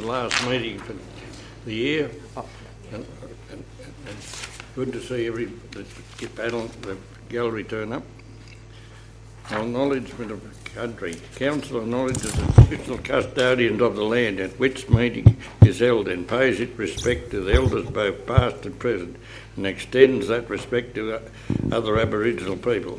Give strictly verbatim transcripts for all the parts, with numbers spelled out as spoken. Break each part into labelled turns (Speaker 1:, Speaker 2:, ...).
Speaker 1: the last meeting for the year. Oh. And, and, and good to see every the panel, the gallery turn up. Acknowledgement of country. Council acknowledges the official custodians of the land at which meeting is held and pays its respect to the elders both past and present, and extends that respect to other Aboriginal people.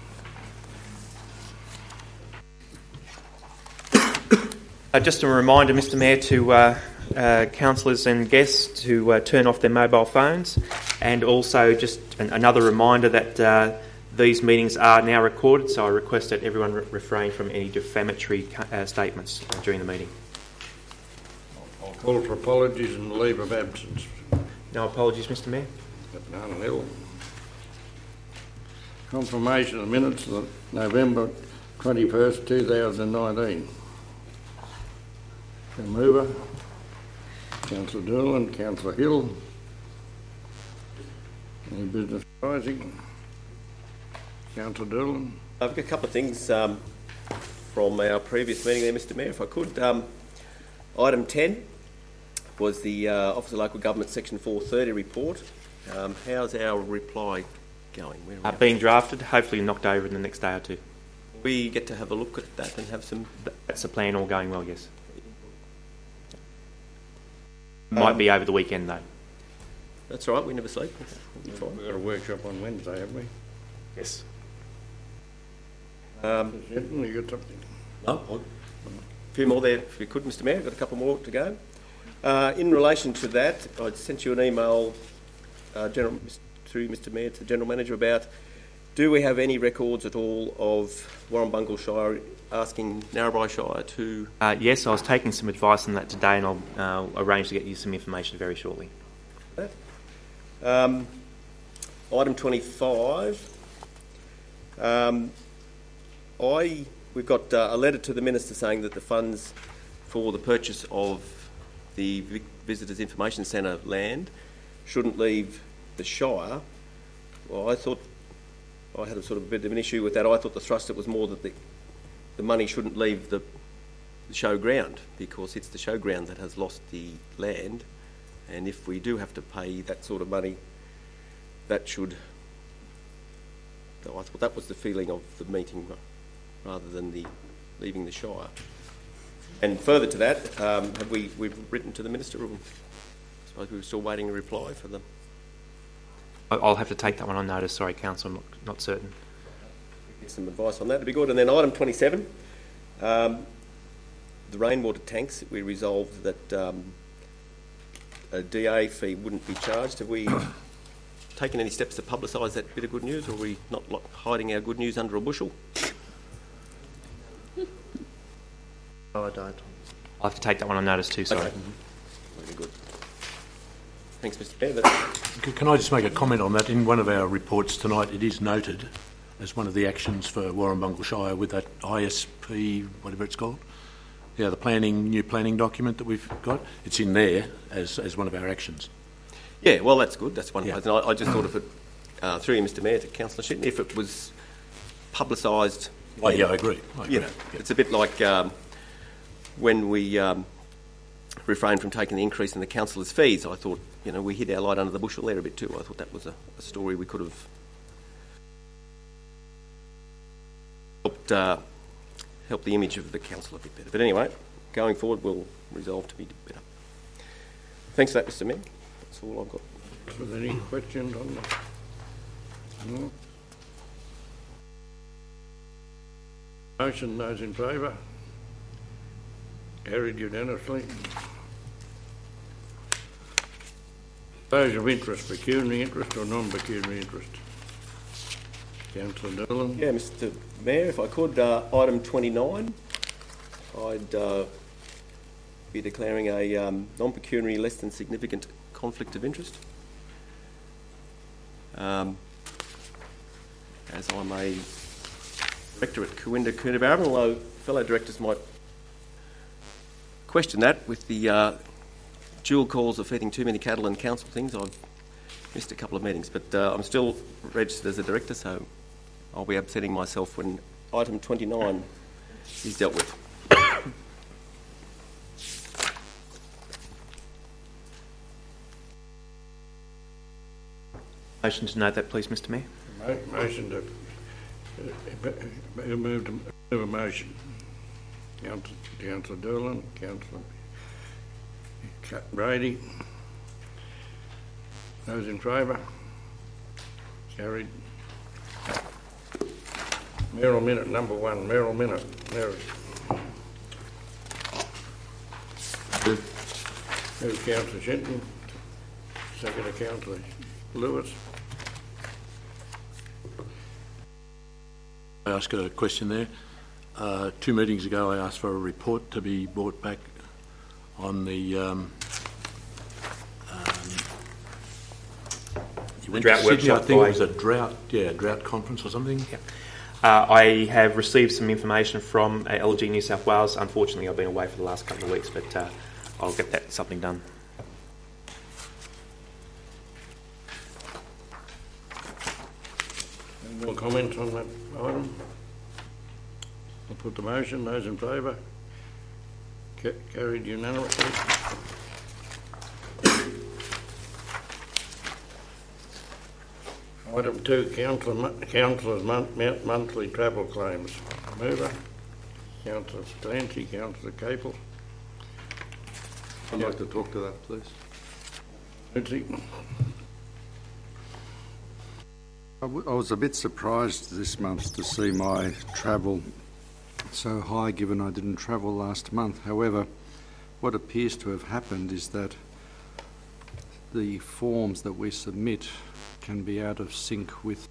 Speaker 2: Uh, just a reminder, Mister Mayor, to uh, uh, councillors and guests to uh, turn off their mobile phones, and also just an, another reminder that uh, these meetings are now recorded, so I request that everyone re- refrain from any defamatory uh, statements uh, during the meeting.
Speaker 1: I'll call for apologies and leave of absence.
Speaker 2: No apologies, Mister Mayor.
Speaker 1: Got none nil. Confirmation of minutes of November twenty-first, two thousand nineteen. The mover, Councillor Doolan, Councillor Hill. Any business rising? Councillor Doolan.
Speaker 3: I've got a couple of things um, from our previous meeting there, Mister Mayor, if I could. Um, item ten was the uh, Office of Local Government Section four thirty report. Um, how's our reply going? Where
Speaker 2: Uh, being drafted, hopefully knocked over in the next day or two.
Speaker 3: we get to have a look at that and have some...
Speaker 2: That's the plan, all going well, yes. Might
Speaker 3: Um,
Speaker 2: be over the weekend, though.
Speaker 3: That's all right, we never sleep.
Speaker 1: We've got a workshop on Wednesday, haven't we?
Speaker 2: Yes.
Speaker 3: Um,
Speaker 1: You got something?
Speaker 3: no, a few more there, if you could, Mister Mayor. I've got a couple more to go. Uh, in relation to that, I sent you an email, uh, General, through Mister Mayor, to the General Manager about, do we have any records at all of Warrumbungle Shire asking Narrabri Shire to...
Speaker 2: Uh, yes, I was taking some advice on that today, and I'll uh, arrange to get you some information very shortly.
Speaker 3: Um, item twenty-five. Um, I we've got uh, a letter to the Minister saying that the funds for the purchase of the Vi- Visitors Information Centre land shouldn't leave the Shire. Well, I thought I had a sort of a bit of an issue with that. I thought the thrust it was more that the the money shouldn't leave the, the showground, because it's the showground that has lost the land, and if we do have to pay that sort of money, that should... I thought that was the feeling of the meeting rather than the leaving the Shire. And further to that, um, have we we've written to the Minister? Or I suppose we were still waiting a reply for them.
Speaker 2: I- I'll have to take that one on notice. Sorry, Council, I'm not, not certain.
Speaker 3: Get some advice on that, it'd be good. And then item twenty-seven, um, the rainwater tanks. We resolved that um, a D A fee wouldn't be charged. Have we taken any steps to publicise that bit of good news, or are we not lo- hiding our good news under a bushel?
Speaker 4: No, I don't.
Speaker 2: I'll have to take that one on notice too, sorry.
Speaker 3: Okay. Very good. Thanks, Mister Mayor. That's...
Speaker 5: C- Can I just make a comment on that? In one of our reports tonight, it is noted as one of the actions for Warrumbungle Shire with that I S P, whatever it's called. Yeah, the planning, new planning document that we've got. It's in there as, as one of our actions.
Speaker 3: Yeah, well, that's good. That's one
Speaker 5: Yeah.
Speaker 3: place. And I, I just thought if it, uh, through you, Mister Mayor, to Councillor Shitten, if it was publicised...
Speaker 5: Oh, yeah, I agree. I agree.
Speaker 3: You know,
Speaker 5: Yeah.
Speaker 3: it's a bit like um, when we um, refrained from taking the increase in the councillors' fees. I thought, you know, we hid our light under the bushel there a bit too. I thought that was a, a story we could have helped uh, help the image of the council a bit better. But anyway, going forward, we'll resolve to be better. Thanks for that, Mister Mayor. That's all I've got.
Speaker 1: Was there any questions on that? No? Motion, those in favour? Carried unanimously. Disclosure of interest, pecuniary interest or non-pecuniary interest? Councillor Doolan.
Speaker 3: Yeah, Mister Mayor, if I could, uh, item twenty-nine, I'd uh, be declaring a um, non-pecuniary less than significant conflict of interest. Um, as I'm a director at Cooinda Coonabarabran, although fellow directors might question that with the uh, dual calls of feeding too many cattle and council things. I've missed a couple of meetings, but uh, I'm still registered as a director, so I'll be absenting myself when item twenty-nine is dealt with.
Speaker 2: Motion to note that, please, Mr Mayor.
Speaker 1: Mo- Motion to, uh, who moved, a- move a motion? Councillor, Councillor Doolan, Councillor Brady. Those in favour? Carried. Merrill Minute, number one, Merrill Minute. Merrill. Move Councillor Shenton, second to Councillor Lewis.
Speaker 5: I ask a question there. Uh, two meetings ago, I asked for a report to be brought back on the um, um, you went
Speaker 2: Drought
Speaker 5: to Sydney, I
Speaker 2: workshop
Speaker 5: think
Speaker 2: by-
Speaker 5: it was a drought, yeah, drought conference or something.
Speaker 2: Yep. Uh, I have received some information from uh, L G New South Wales. Unfortunately, I've been away for the last couple of weeks, but uh, I'll get that something done.
Speaker 1: Any more comments on that item? I'll put the motion. Those in favour? Ca- Carried unanimously. Item two, councillor, councillors' mon- monthly travel claims. Mover, Councillor Clancy, Councillor Capel.
Speaker 6: I'd like to talk to that, please.
Speaker 1: Lindsay.
Speaker 6: I, w- I was a bit surprised this month to see my travel so high, given I didn't travel last month. However, what appears to have happened is that the forms that we submit can be out of sync with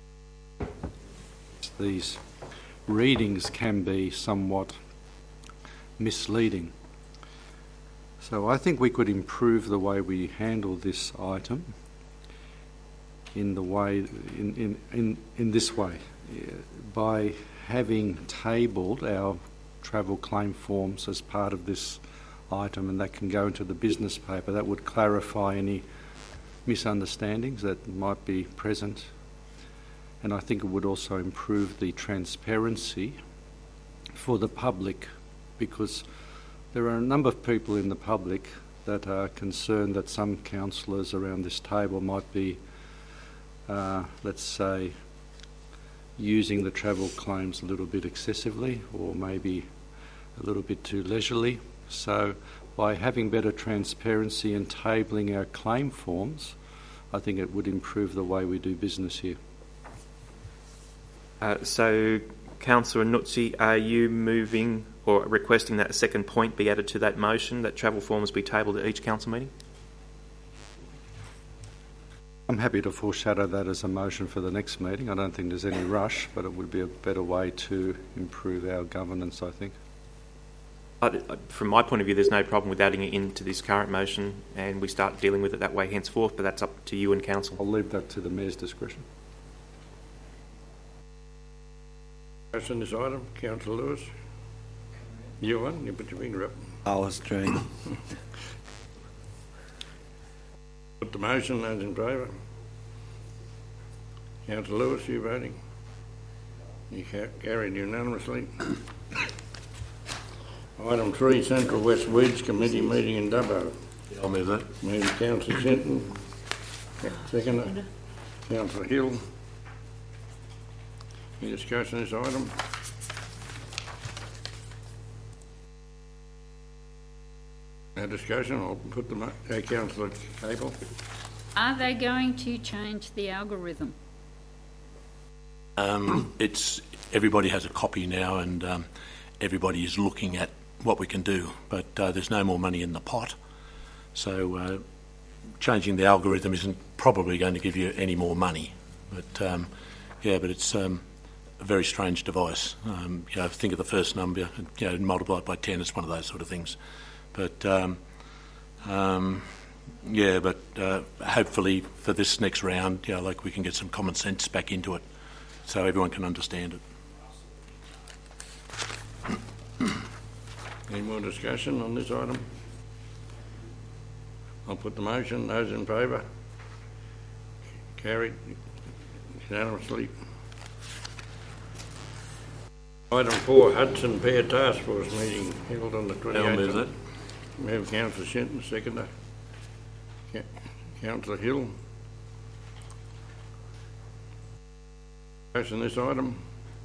Speaker 6: these readings can be somewhat misleading. So I think we could improve the way we handle this item in the way in, in, in, in this way, by having tabled our travel claim forms as part of this item, and that can go into the business paper. That would clarify any misunderstandings that might be present, and I think it would also improve the transparency for the public, because there are a number of people in the public that are concerned that some councillors around this table might be, uh, let's say, using the travel claims a little bit excessively, or maybe a little bit too leisurely. So by having better transparency and tabling our claim forms, I think it would improve the way we do business here.
Speaker 2: Uh, so, Councillor Nuzzi, are you moving or requesting that a second point be added to that motion, that travel forms be tabled at each council meeting?
Speaker 6: I'm happy to foreshadow that as a motion for the next meeting. I don't think there's any rush, but it would be a better way to improve our governance, I think.
Speaker 2: But from my point of view, there's no problem with adding it into this current motion and we start dealing with it that way henceforth, but that's up to you and Council.
Speaker 6: I'll leave that to the Mayor's discretion.
Speaker 1: On this item, Councillor Lewis. You on? You put your finger up.
Speaker 7: I was trying.
Speaker 1: Put the motion. Those in favour? Councillor Lewis, you voting? You ca- carried unanimously. Item three, Central West Weeds Committee meeting in Dubbo.
Speaker 5: I'll move that.
Speaker 1: Moved Councillor Shenton. Second, Councillor Hill. Any discussion on this item? No discussion. I'll put the mo- uh, Councillor Capel.
Speaker 8: Are they going to change the algorithm?
Speaker 5: Um, it's everybody has a copy now, and um, everybody is looking at what we can do. But uh, there's no more money in the pot, so uh, changing the algorithm isn't probably going to give you any more money. But um, yeah, but it's um, a very strange device. Um, you know, think of the first number, and, you know, multiply it by ten. It's one of those sort of things. But um, um, yeah, but uh, hopefully for this next round, you know, like we can get some common sense back into it, so everyone can understand it.
Speaker 1: Any more discussion on this item? I'll put the motion. Those in favour? Carried unanimously. Item four, Hudson Pair Task Force meeting held on the twenty-eighth.
Speaker 5: I'll move that.
Speaker 1: Move Councillor Shenton, seconder. Ca- Councillor Hill. On this item,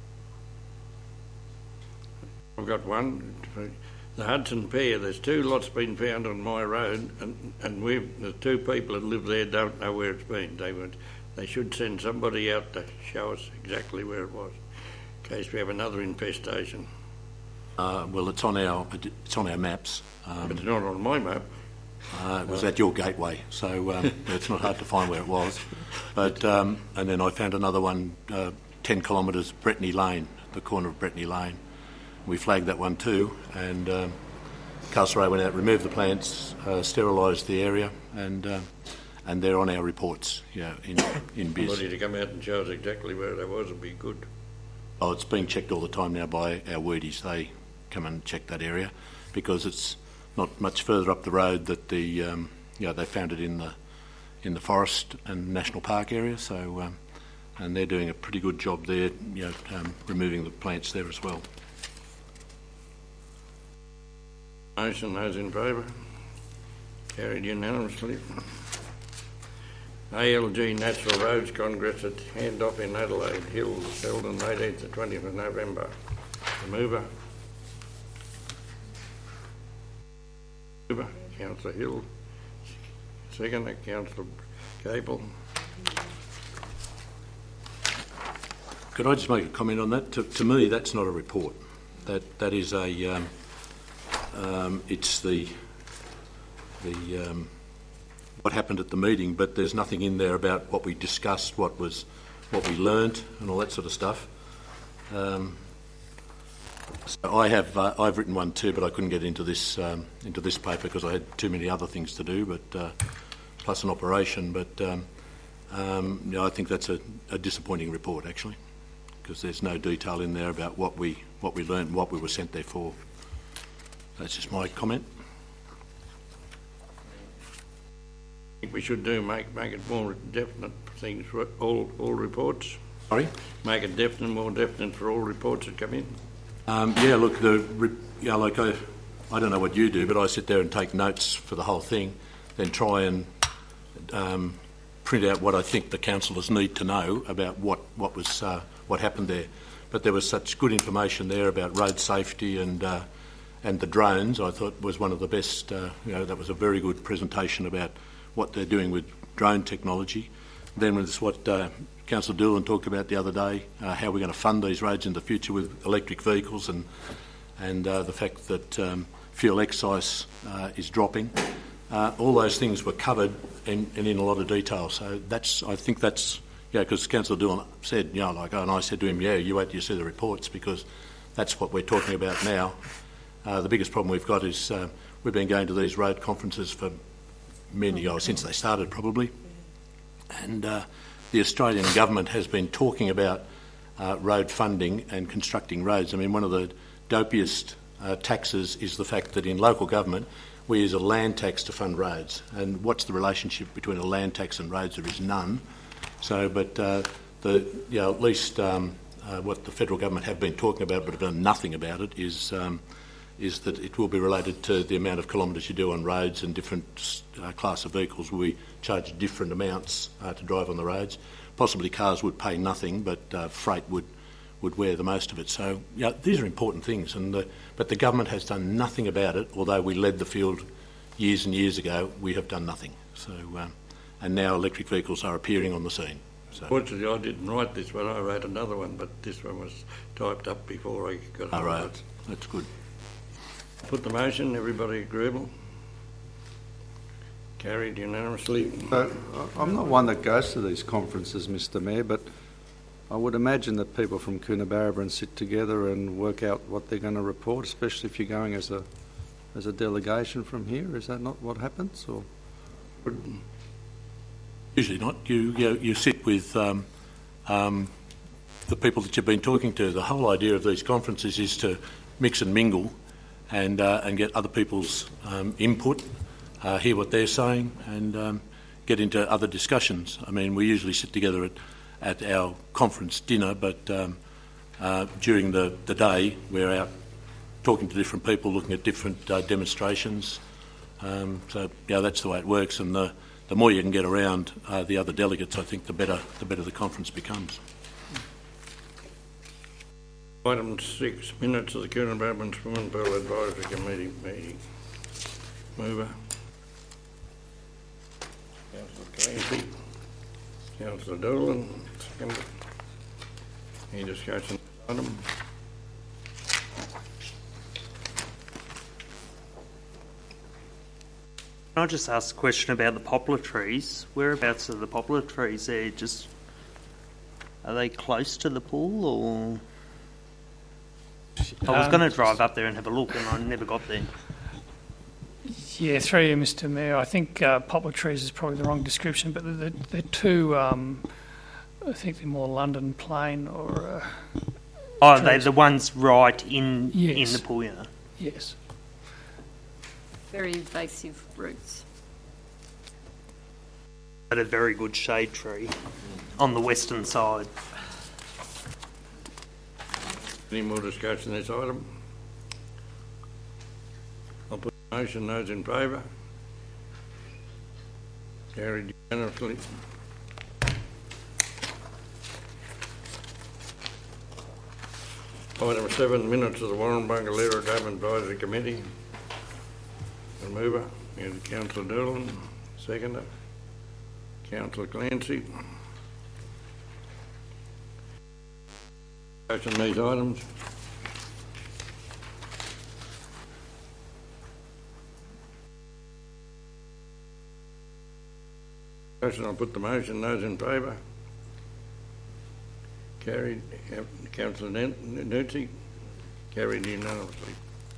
Speaker 1: I've got one. The Hudson Pier, there's two lots been found on my road, and, and we've, the two people that live there don't know where it's been. They would, they should send somebody out to show us exactly where it was, in case we have another infestation.
Speaker 5: Uh, well, it's on our it's on our maps. Um,
Speaker 1: But it's not on my map.
Speaker 5: Uh, it was at your gateway, so um, it's not hard to find where it was. But um, and then I found another one, uh, ten kilometres, Brittany Lane, the corner of Brittany Lane. We flagged that one too, and um, Castlereagh went out, removed the plants, uh, sterilised the area, and uh, and they're on our reports, you know, in in Biz.
Speaker 1: Somebody to come out and show us exactly where that was would be good.
Speaker 5: Oh, it's being checked all the time now by our wordies. They come and check that area because it's not much further up the road that the um, you know, they found it in the in the forest and national park area. So um, and they're doing a pretty good job there, you know, um, removing the plants there as well.
Speaker 1: Motion, those in favour? Carried unanimously. A L G Natural Roads Congress at Handoff in Adelaide Hills, held on eighteenth to twentieth of November. The mover? Mover, Councillor Hill. Seconder, Councillor Capel.
Speaker 5: Could I just make a comment on that? To, to me, that's not a report. That that is a um, um, it's the the um, what happened at the meeting, but there's nothing in there about what we discussed, what was what we learned, and all that sort of stuff. Um, so I have uh, I've written one too, but I couldn't get into this um, into this paper because I had too many other things to do, but uh, plus an operation. But um, um, you know, I think that's a, a disappointing report actually, because there's no detail in there about what we what we learned and what we were sent there for. That's just my comment.
Speaker 1: I think we should do make make it more definite things for all all reports.
Speaker 5: Sorry?
Speaker 1: Make it definite, more definite for all reports that come in.
Speaker 5: Um, yeah, look, the re- yeah, like I, I don't know what you do, but I sit there and take notes for the whole thing, then try and um, print out what I think the councillors need to know about what what was uh, what happened there. But there was such good information there about road safety and uh, and the drones. I thought was one of the best. Uh, you know, that was a very good presentation about what they're doing with drone technology. Then with what uh, Councillor Doolan talked about the other day, uh, how we're going to fund these roads in the future with electric vehicles, and and uh, the fact that um, fuel excise uh, is dropping. Uh, all those things were covered in, and in a lot of detail. So that's, I think that's, yeah, because Councillor Doolan said, you know, like, and I said to him, yeah, you wait till you see the reports, because that's what we're talking about now. Uh, the biggest problem we've got is uh, we've been going to these road conferences for many years, since they started probably, and uh, the Australian government has been talking about uh, road funding and constructing roads. I mean, one of the dopiest uh, taxes is the fact that in local government we use a land tax to fund roads. And what's the relationship between a land tax and roads? There is none. So, but uh, the, you know, at least um, uh, what the federal government have been talking about, but have done nothing about it, is um, is that it will be related to the amount of kilometres you do on roads, and different uh, class of vehicles will be charged different amounts uh, to drive on the roads. Possibly cars would pay nothing, but uh, freight would would wear the most of it. So, yeah, these are important things, and the, but the government has done nothing about it. Although we led the field years and years ago, we have done nothing. So, um, and now electric vehicles are appearing on the scene. So.
Speaker 1: Fortunately, I didn't write this one. I wrote another one, but this one was typed up before I got it.
Speaker 5: All right, that's good.
Speaker 1: Put the motion. Everybody agreeable? Carried unanimously.
Speaker 6: Uh, I'm not one that goes to these conferences, Mister Mayor, but I would imagine that people from Coonabarabran sit together and work out what they're going to report, especially if you're going as a as a delegation from here. Is that not what happens? Or
Speaker 5: usually not. You you, you sit with um, um, the people that you've been talking to. The whole idea of these conferences is to mix and mingle, and uh, and get other people's um, input, uh, hear what they're saying, and um, get into other discussions. I mean, we usually sit together at at our conference dinner, but um, uh, during the, the day we're out talking to different people, looking at different uh, demonstrations. Um, so yeah, that's the way it works, and the, the more you can get around uh, the other delegates, I think the better the better the conference becomes.
Speaker 1: Item six, minutes of the Coonabarabran Swimming Pool Advisory Committee meeting. Mover. Councillor Clancy. Councillor Dolan. Second. Any discussion on them?
Speaker 7: Can I just ask a question about the poplar trees? Whereabouts are the poplar trees there? Just are they close to the pool, or I was
Speaker 9: Um,
Speaker 7: going to drive up there and have a look, and I never got there.
Speaker 9: Yeah, through you, Mister Mayor. I think uh, poplar trees is probably the wrong description, but they're, they're two. Um, I think they're more London plain or. Uh,
Speaker 7: Oh, they're
Speaker 9: trees.
Speaker 7: the ones right in
Speaker 9: Yes.
Speaker 7: in the pool, yeah.
Speaker 9: Yes.
Speaker 8: Very invasive roots.
Speaker 7: But a very good shade tree on the western side.
Speaker 1: Any more discussion on this item? I'll put the motion. Those in favour? Carried unanimously. Item seven, minutes of the Warrumbunga Leader Dam Advisory Committee. The mover is Councillor Dolan. Seconder, Councillor Clancy. Discussion on these items. Discussion, I'll put the motion. Those in favour? Carried. Councillor Nuzzi. Carried unanimously.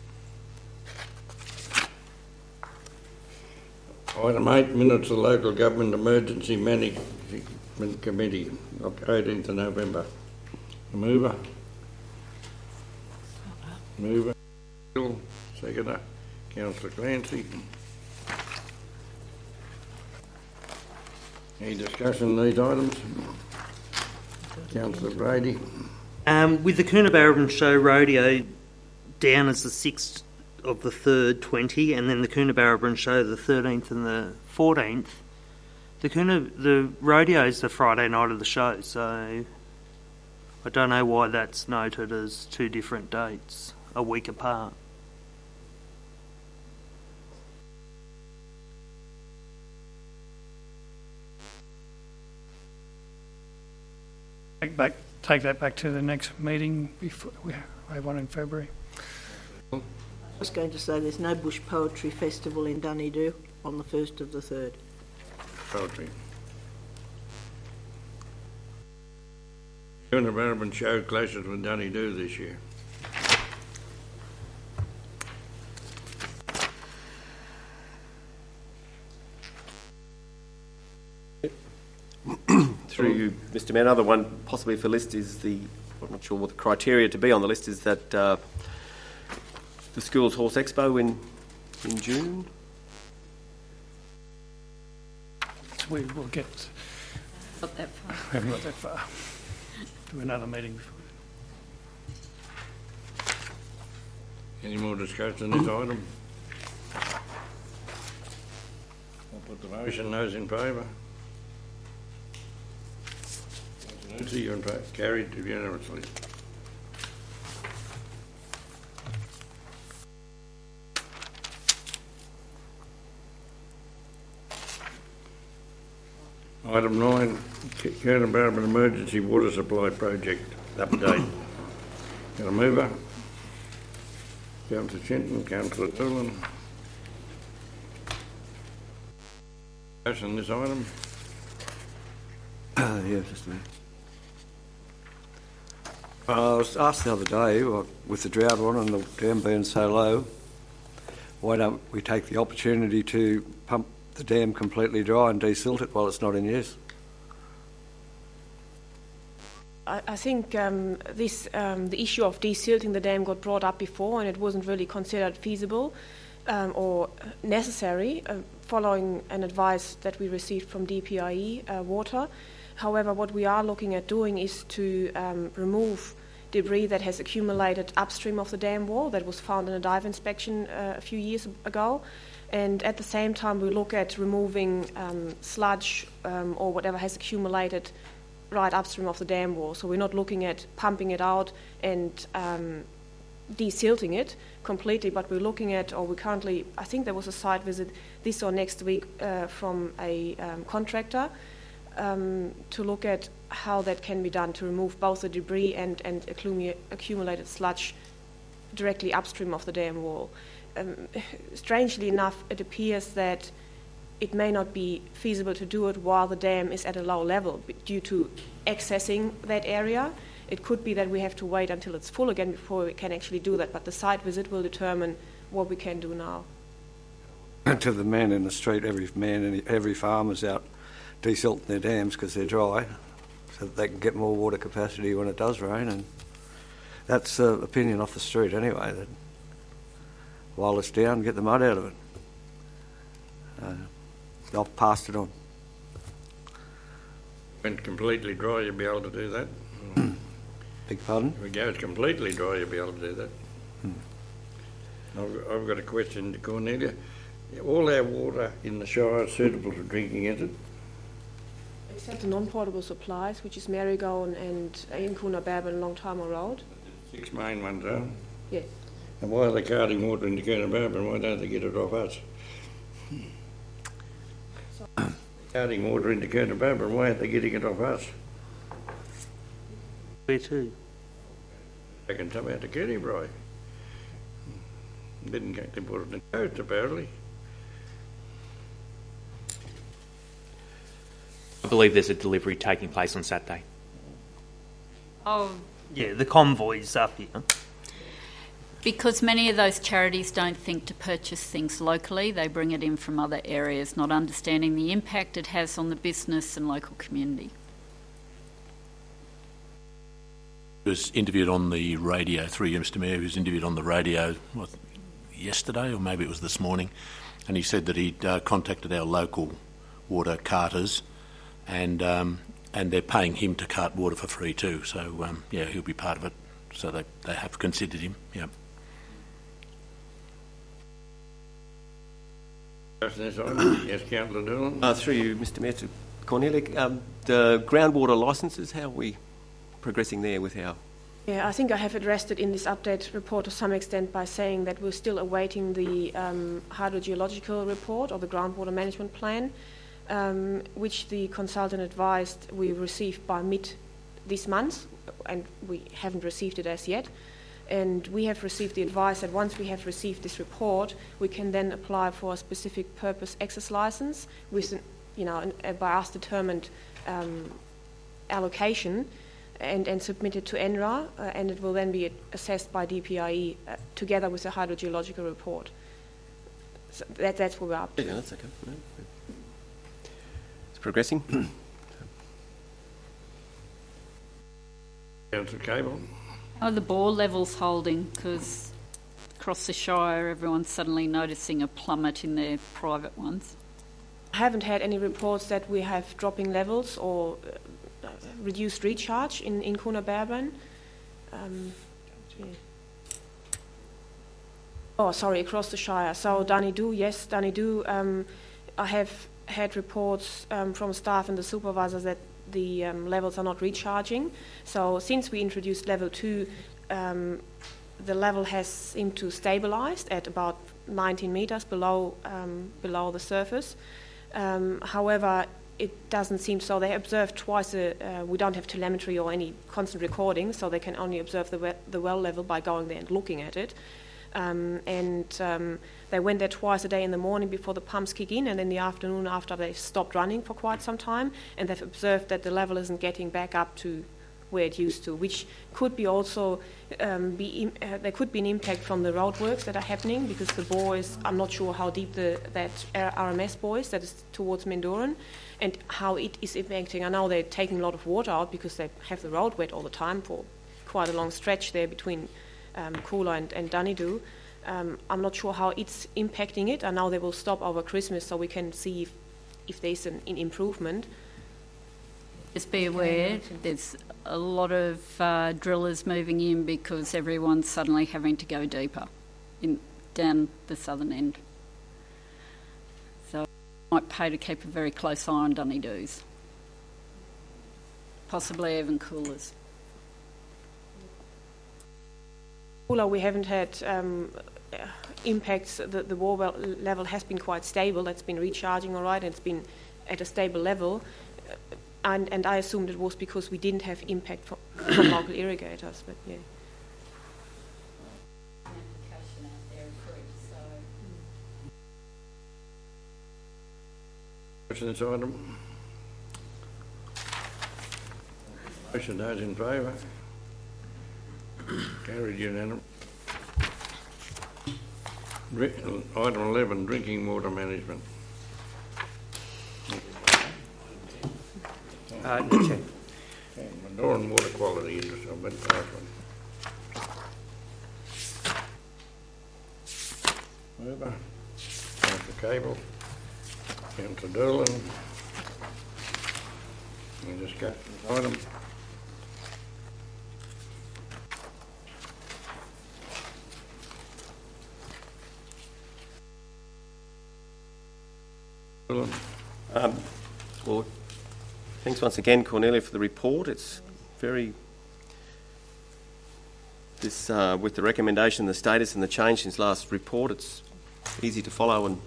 Speaker 1: Item eight, minutes of Local Government Emergency Management Committee of eighteenth of November. The mover. Mover. Seconder. Councillor Clancy. Any discussion on these items? Councillor Brady.
Speaker 7: Um, with the Coonabarabran Show Rodeo down as the sixth of the third, twenty, and then the Coonabarabran Show the thirteenth and the fourteenth, the Coona, the rodeo is the Friday night of the show, so I don't know why that's noted as two different dates, a week apart.
Speaker 9: Take back, take that back to the next meeting before we have one in February.
Speaker 10: I was going to say there's no Bush Poetry Festival in Dunedoo on the first of the third.
Speaker 1: Poetry. Coonabarabran Show clashes with Dunedoo this year.
Speaker 3: Through you, Mister Mayor, another one possibly for list is the, I'm not sure what the criteria to be on the list is that uh, the Schools Horse Expo in in June.
Speaker 9: So we will get,
Speaker 8: Not that far.
Speaker 9: we haven't got that far. Do another meeting before.
Speaker 1: Any more discussion on this item? I'll put the motion. Those in favour? Nancy, you're in favour. Carried unanimously. Item nine, Coonabarabran Emergency Water Supply Project update. Got a mover? Councillor Chinton, Councillor Doolan. Discussion on this item?
Speaker 11: Uh, yeah, just a minute. Uh, I was asked the other day, uh, with the drought on and the dam being so low, why don't we take the opportunity to pump the dam completely dry and desilt it while it's not in use?
Speaker 12: I, I think um, this um, the issue of desilting the dam got brought up before, and it wasn't really considered feasible um, or necessary, uh, following an advice that we received from D P I E uh, Water. However, what we are looking at doing is to um, remove debris that has accumulated upstream of the dam wall that was found in a dive inspection uh, a few years ago. And at the same time, we look at removing um, sludge um, or whatever has accumulated right upstream of the dam wall. So we're not looking at pumping it out and um, desilting it completely, but we're looking at, or we currently, I think there was a site visit this or next week uh, from a um, contractor um, to look at how that can be done to remove both the debris and, and accumu- accumulated sludge directly upstream of the dam wall. Um, strangely enough, it appears that it may not be feasible to do it while the dam is at a low level due to accessing that area. It could be that we have to wait until it's full again before we can actually do that, but the site visit will determine what we can do now.
Speaker 11: To the man in the street, every man and every farmer's out desilting their dams because they're dry, so that they can get more water capacity when it does rain, and that's the uh, opinion off the street anyway, that while it's down, get the mud out of it. Uh, I've passed it on.
Speaker 1: When it's completely dry, you'll be able to do that.
Speaker 11: Beg pardon?
Speaker 1: If it goes completely dry, you'll be able to do that.
Speaker 11: Hmm.
Speaker 1: I've, I've got a question to Cornelia. All our water in the Shire is suitable for drinking, is it?
Speaker 12: Except the non-portable supplies, which is Marigold and in Coonabarabran and Longtimo Road.
Speaker 1: Six main ones are.
Speaker 12: Yes.
Speaker 1: And why are they carting water into Coonabarabran? Why don't they get it off us? Carting water into Coonabarabran, why aren't they getting it off us?
Speaker 7: Where to?
Speaker 1: They can come out to Kirriebrae. Didn't get to put it in the coast, apparently.
Speaker 2: I believe there's a delivery taking place on Saturday.
Speaker 8: Oh,
Speaker 7: Yeah, the convoy's up here.
Speaker 8: because many of those charities don't think to purchase things locally. They bring it in from other areas, not understanding the impact it has on the business and local community.
Speaker 5: He was interviewed on the radio, through you, Mister Mayor, he was interviewed on the radio what, yesterday, or maybe it was this morning, and he said that he'd uh, contacted our local water carters, and um, and they're paying him to cart water for free too. So um, yeah, he'll be part of it. So they they have considered him. Yeah.
Speaker 1: Yes, Councillor Doolan.
Speaker 3: Uh, through you, Mister Mayor, to Cornelia, um, the groundwater licences, how are we progressing there with our...
Speaker 12: Yeah, I think I have addressed it in this update report to some extent by saying that we're still awaiting the um, hydrogeological report or the groundwater management plan, um, which the consultant advised we received by mid this month, and we haven't received it as yet. And we have received the advice that once we have received this report, we can then apply for a specific purpose access license with, you know, a by us determined um, allocation, and, and submit it to N R A, uh, and it will then be assessed by D P I E uh, together with the hydrogeological report. So that, that's where we're up to.
Speaker 3: Yeah, that's okay. No, it's progressing.
Speaker 1: Councillor Cable.
Speaker 8: How are the bore levels holding? Because across the Shire, everyone's suddenly noticing a plummet in their private ones.
Speaker 12: I haven't had any reports that we have dropping levels or uh, reduced recharge in, in Coonabarabran. Um, yeah. Oh, sorry, across the Shire. So Dunedoo, yes, Dunedoo. Um, I have had reports um, from staff and the supervisors that the um, levels are not recharging. So since we introduced level two, um, the level has seemed to stabilise at about nineteen metres below um, below the surface. Um, however, it doesn't seem so. They observed twice. A, uh, we don't have telemetry or any constant recording, so they can only observe the, we- the well level by going there and looking at it. Um, and um, they went there twice a day in the morning before the pumps kick in, and in the afternoon after they stopped running for quite some time, and they've observed that the level isn't getting back up to where it used to, which could be also um, be im- uh, there could be an impact from the roadworks that are happening, because the bore is, I'm not sure how deep the that R M S bore is that is towards Mendoran, and how it is impacting. I know they're taking a lot of water out because they have the road wet all the time for quite a long stretch there between um, Coolah and, and Dunedoo. Um, I'm not sure how it's impacting it. I know they will stop over Christmas, so we can see if, if there's an, an improvement.
Speaker 8: Just be aware, there's a lot of uh, drillers moving in because everyone's suddenly having to go deeper in down the southern end. So might pay to keep a very close eye on Dunedoo's. possibly even coolers.
Speaker 12: Cooler, we haven't had um, impacts. The, the water level has been quite stable. That's been recharging all right, and it's been at a stable level. And, and I assumed it was because we didn't have impact from, from local irrigators, but yeah.
Speaker 1: Question this item. Motion, those in favour? Carried unanimous. Item eleven, drinking water management.
Speaker 2: Uh, no, Chair.
Speaker 1: Door and water quality industry, I bet last one. Mover. Councillor Cable. Councillor Doolan. Any discussion this item? Doolan.
Speaker 3: Um, well, thanks once again, Cornelia, for the report. It's very... This, uh, with the recommendation, the status and the change since last report, it's easy to follow. And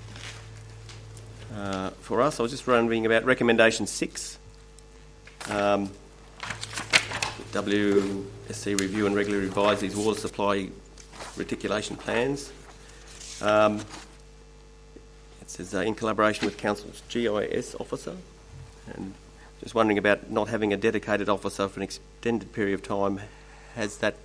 Speaker 3: uh, for us, I was just wondering about recommendation six. Um, W S C review and regularly revise these water supply reticulation plans. Um, it says uh, in collaboration with Council's G I S officer, and just wondering about not having a dedicated officer for an extended period of time. Has that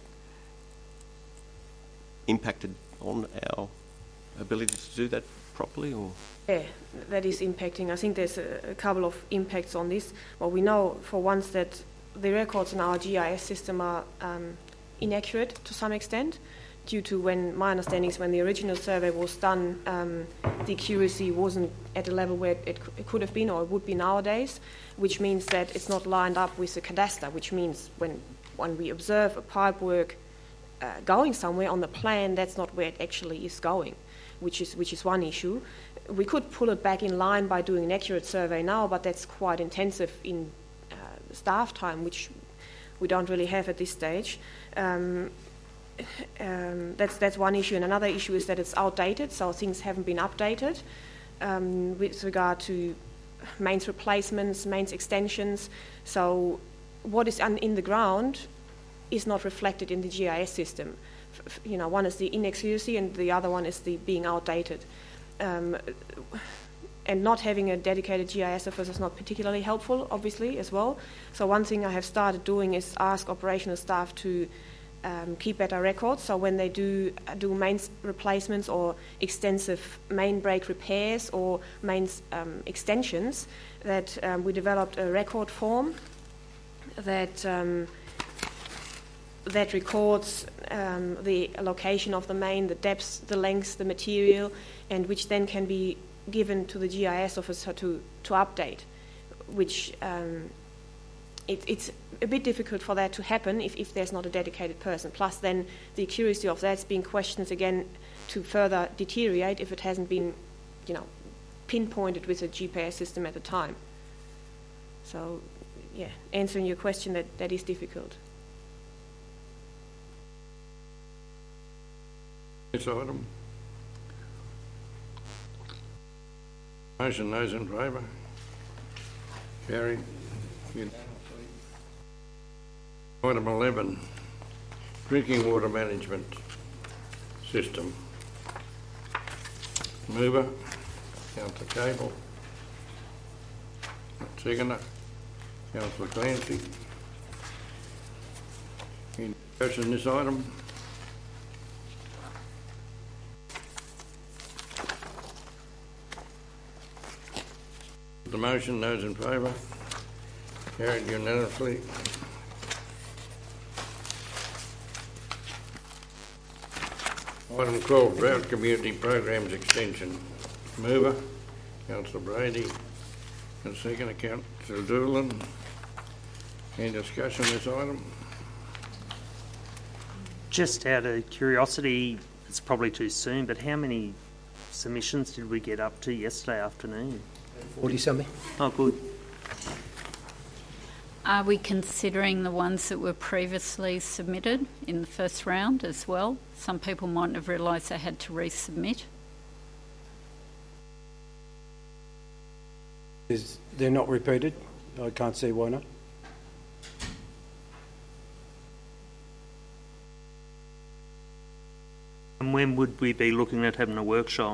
Speaker 3: impacted on our ability to do that properly, or?
Speaker 12: Yeah, that is impacting. I think there's a, a couple of impacts on this. Well, we know for once that the records in our G I S system are um, inaccurate to some extent, due to when, my understanding is when the original survey was done, um, the accuracy wasn't at a level where it, it could have been or it would be nowadays, which means that it's not lined up with the cadastre, which means when, when we observe a pipework uh, going somewhere on the plan, that's not where it actually is going, which is, which is one issue. We could pull it back in line by doing an accurate survey now, but that's quite intensive in uh, staff time, which we don't really have at this stage. Um, um, that's that's one issue, and another issue is that it's outdated, so things haven't been updated um, with regard to mains replacements, mains extensions. So what is un- in the ground is not reflected in the G I S system. F- you know, one is the inaccuracy, and the other one is the being outdated. Um, and not having a dedicated G I S officer is not particularly helpful, obviously, as well. So one thing I have started doing is ask operational staff to um, keep better records. So when they do uh, do mains replacements or extensive main break repairs or mains um, extensions, that um, we developed a record form that um, that records um, the location of the main, the depths, the lengths, the material, and which then can be given to the G I S officer to, to update, which um, it, it's a bit difficult for that to happen if, if there's not a dedicated person. Plus then the accuracy of that's being questioned again to further deteriorate if it hasn't been, you know, pinpointed with a G P S system at the time. So, yeah, answering your question, that, that is difficult.
Speaker 1: This item. Motion, those in favour? Carried unanimously. Item eleven, drinking water management system. Mover, Councillor Cable. Seconder, Councillor Clancy. Any discussion on this item? The motion, those in favour? Carried unanimously. Item twelve, Drought Community Programs Extension. Mover, Councillor Brady. And second, Councillor Doolan. Any discussion on this item?
Speaker 7: Just out of curiosity, it's probably too soon, but how many submissions did we get up to yesterday afternoon?
Speaker 4: forty something.
Speaker 7: Oh, good.
Speaker 8: Are we considering the ones that were previously submitted in the first round as well? Some people mightn't have realised they had to resubmit.
Speaker 13: Is they're not repeated? I can't see why not.
Speaker 7: And when would we be looking at having a workshop?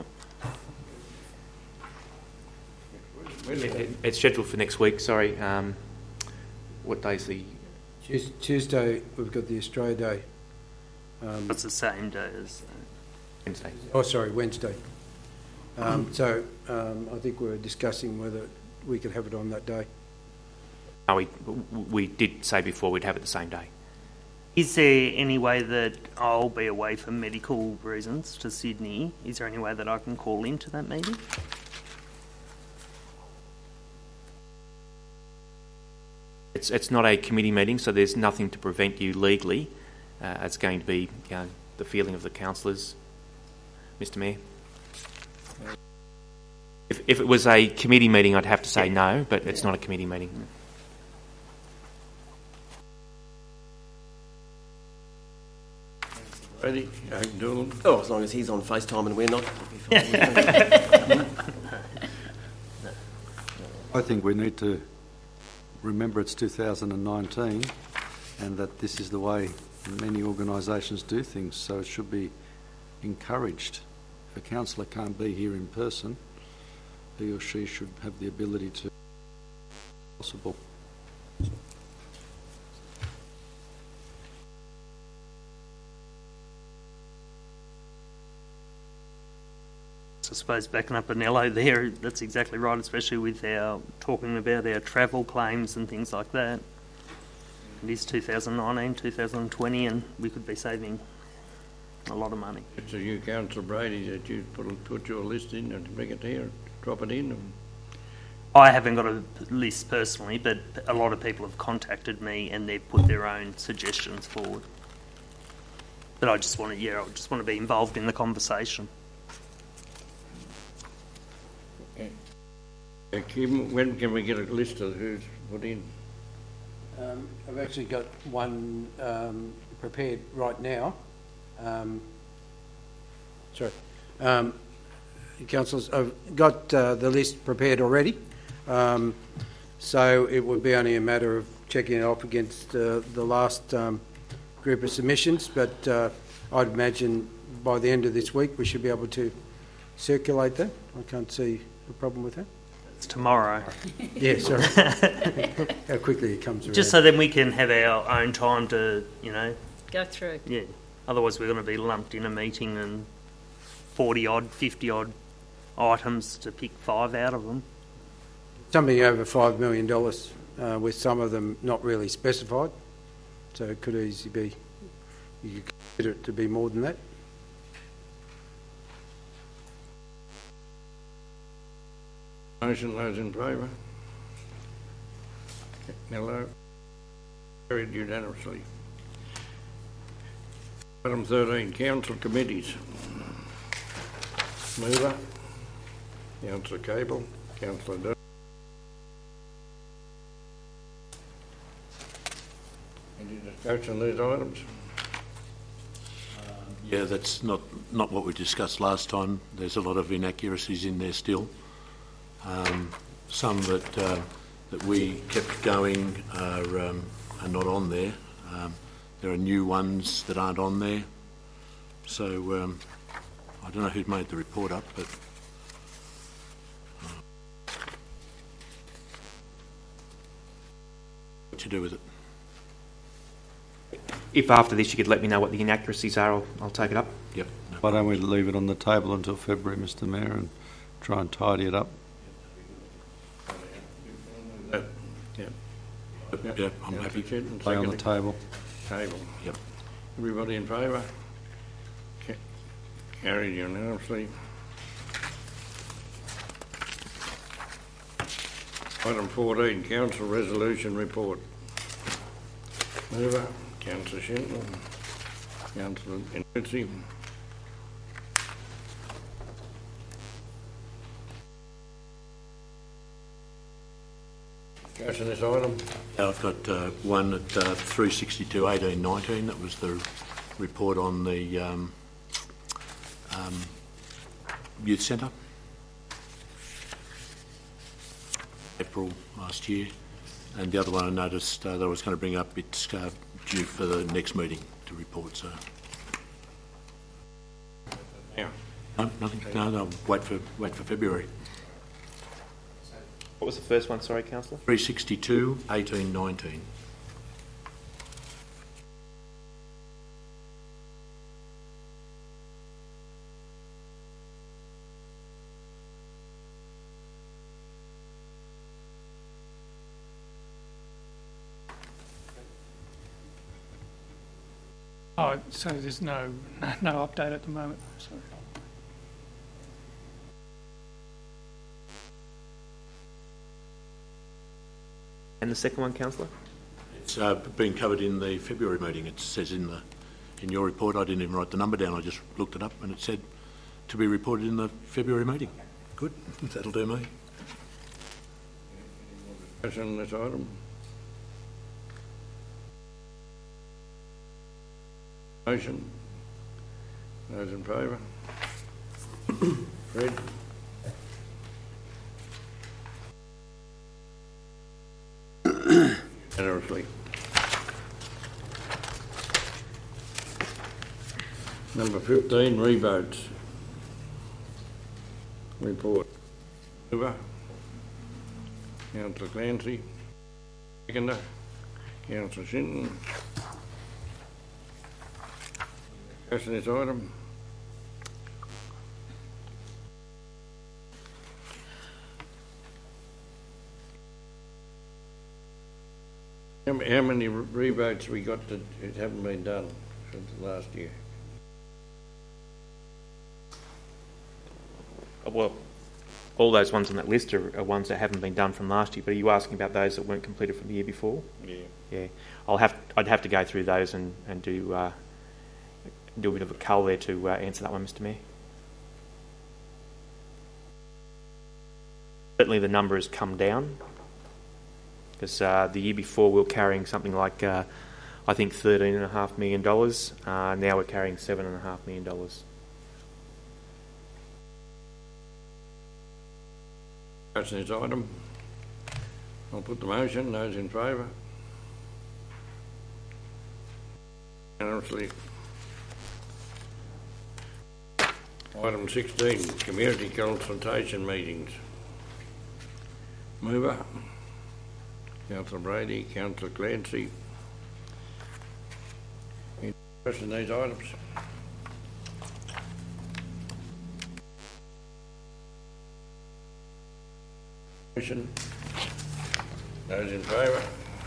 Speaker 2: It, it, it's scheduled for next week, sorry. Um, what day's the...
Speaker 13: Tues- Tuesday, we've got the Australia Day. Um,
Speaker 7: It's the same day as...
Speaker 2: Wednesday.
Speaker 13: oh, sorry, Wednesday. Um, so um, I think we were discussing whether we could have it on that day.
Speaker 2: No, we, we did say before we'd have it the same day.
Speaker 7: Is there any way that I'll be away for medical reasons to Sydney? Is there any way that I can call into that meeting?
Speaker 2: It's it's not a committee meeting, so there's nothing to prevent you legally. Uh, it's going to be you know, the feeling of the councillors, Mister Mayor. If, if it was a committee meeting, I'd have to say no, but it's not a committee meeting.
Speaker 1: Ready? O'Doul.
Speaker 3: Oh, as long as he's on FaceTime and we're not.
Speaker 6: I think we need to remember it's two thousand nineteen and that this is the way many organisations do things, so it should be encouraged. If a councillor can't be here in person, he or she should have the ability to possible.
Speaker 7: I suppose backing up Anello there, that's exactly right, especially with our talking about our travel claims and things like that. It is two thousand nineteen, two thousand twenty, and we could be saving a lot of money.
Speaker 1: It's a you, Councillor Brady, that you put, put your list in and bring it here, drop it in. And
Speaker 7: I haven't got a list personally, but a lot of people have contacted me and they've put their own suggestions forward. But I just want to, yeah, I just want to be involved in the conversation.
Speaker 1: Uh, Kim, when can we get a list of who's put in?
Speaker 13: Um, I've actually got one um, prepared right now. Um, sorry. Um, Councillors, I've got uh, the list prepared already. Um, so it would be only a matter of checking it off against uh, the last um, group of submissions, but uh, I'd imagine by the end of this week we should be able to circulate that. I can't see a problem with that.
Speaker 7: It's tomorrow.
Speaker 13: Yeah, sorry. How quickly it comes around.
Speaker 7: Just so then we can have our own time to, you know...
Speaker 8: Go through.
Speaker 7: Yeah. Otherwise we're going to be lumped in a meeting and forty odd, fifty odd items to pick five out of them.
Speaker 13: Something over five million dollars, uh, with some of them not really specified. So it could easily be, you could consider it to be more than that.
Speaker 1: Motion, those in favour? Hello. Carried unanimously. Item thirteen, council committees. Mover, Councillor Cable, Councillor Dunn. Any discussion on these items?
Speaker 5: Yeah, that's not, not what we discussed last time. There's a lot of inaccuracies in there still. Um, some that uh, that we kept going are, um, are not on there. Um, there are new ones that aren't on there. So um, I don't know who made the report up, but uh, what to do with it?
Speaker 2: If after this you could let me know what the inaccuracies are, I'll, I'll take it up.
Speaker 5: Yep. No.
Speaker 6: Why don't we leave it on the table until February, Mister Mayor, and try and tidy it up?
Speaker 1: Uh, yeah.
Speaker 5: Yep, yep, I'm happy.
Speaker 6: Lay on the table.
Speaker 1: Table.
Speaker 5: Yep.
Speaker 1: Everybody in favour? Ca- Carried unanimously. Item fourteen, council resolution report. Mover, Councillor Shenton, Councillor Inglesey. Discussion this item.
Speaker 5: I've got uh, one at uh, three sixty-two eighteen nineteen. That was the report on the um, um, youth centre. April last year. And the other one I noticed uh, that I was going to bring up, it's uh, due for the next meeting to report, so.
Speaker 1: Yeah.
Speaker 5: No, nothing. No, no, wait for, wait for February.
Speaker 2: What was the first one, sorry, Councillor?
Speaker 5: three sixty-two eighteen nineteen.
Speaker 9: Oh, so there's no, no update at the moment, sorry.
Speaker 2: And the second one, Councillor?
Speaker 5: It's uh, been covered in the February meeting. It says in the in your report, I didn't even write the number down, I just looked it up and it said to be reported in the February meeting. Good, that'll do me.
Speaker 1: Discussion on this item. Motion. Those in favour? Fred? Unanimously. Number fifteen, revotes. Report. Mover. Councillor Clancy. Seconder. Councillor Shinton. Discussion this item. How ma- how many re- revotes we got that it haven't been done since last year?
Speaker 2: Well, all those ones on that list are, are ones that haven't been done from last year, but are you asking about those that weren't completed from the year before?
Speaker 1: Yeah.
Speaker 2: Yeah. I'll have, I'd have to go through those and, and do, uh, do a bit of a cull there to uh, answer that one, Mister Mayor. Certainly the number has come down, because uh, the year before we were carrying something like, uh, I think, thirteen point five million dollars. Uh, now we're carrying seven point five million dollars.
Speaker 1: Discussion this item. I'll put the motion. Those in favour? Unanimously. Item sixteen, community consultation meetings. Mover. Councillor Brady, Councillor Clancy. Any discussion on these items? Motion. Those in favour?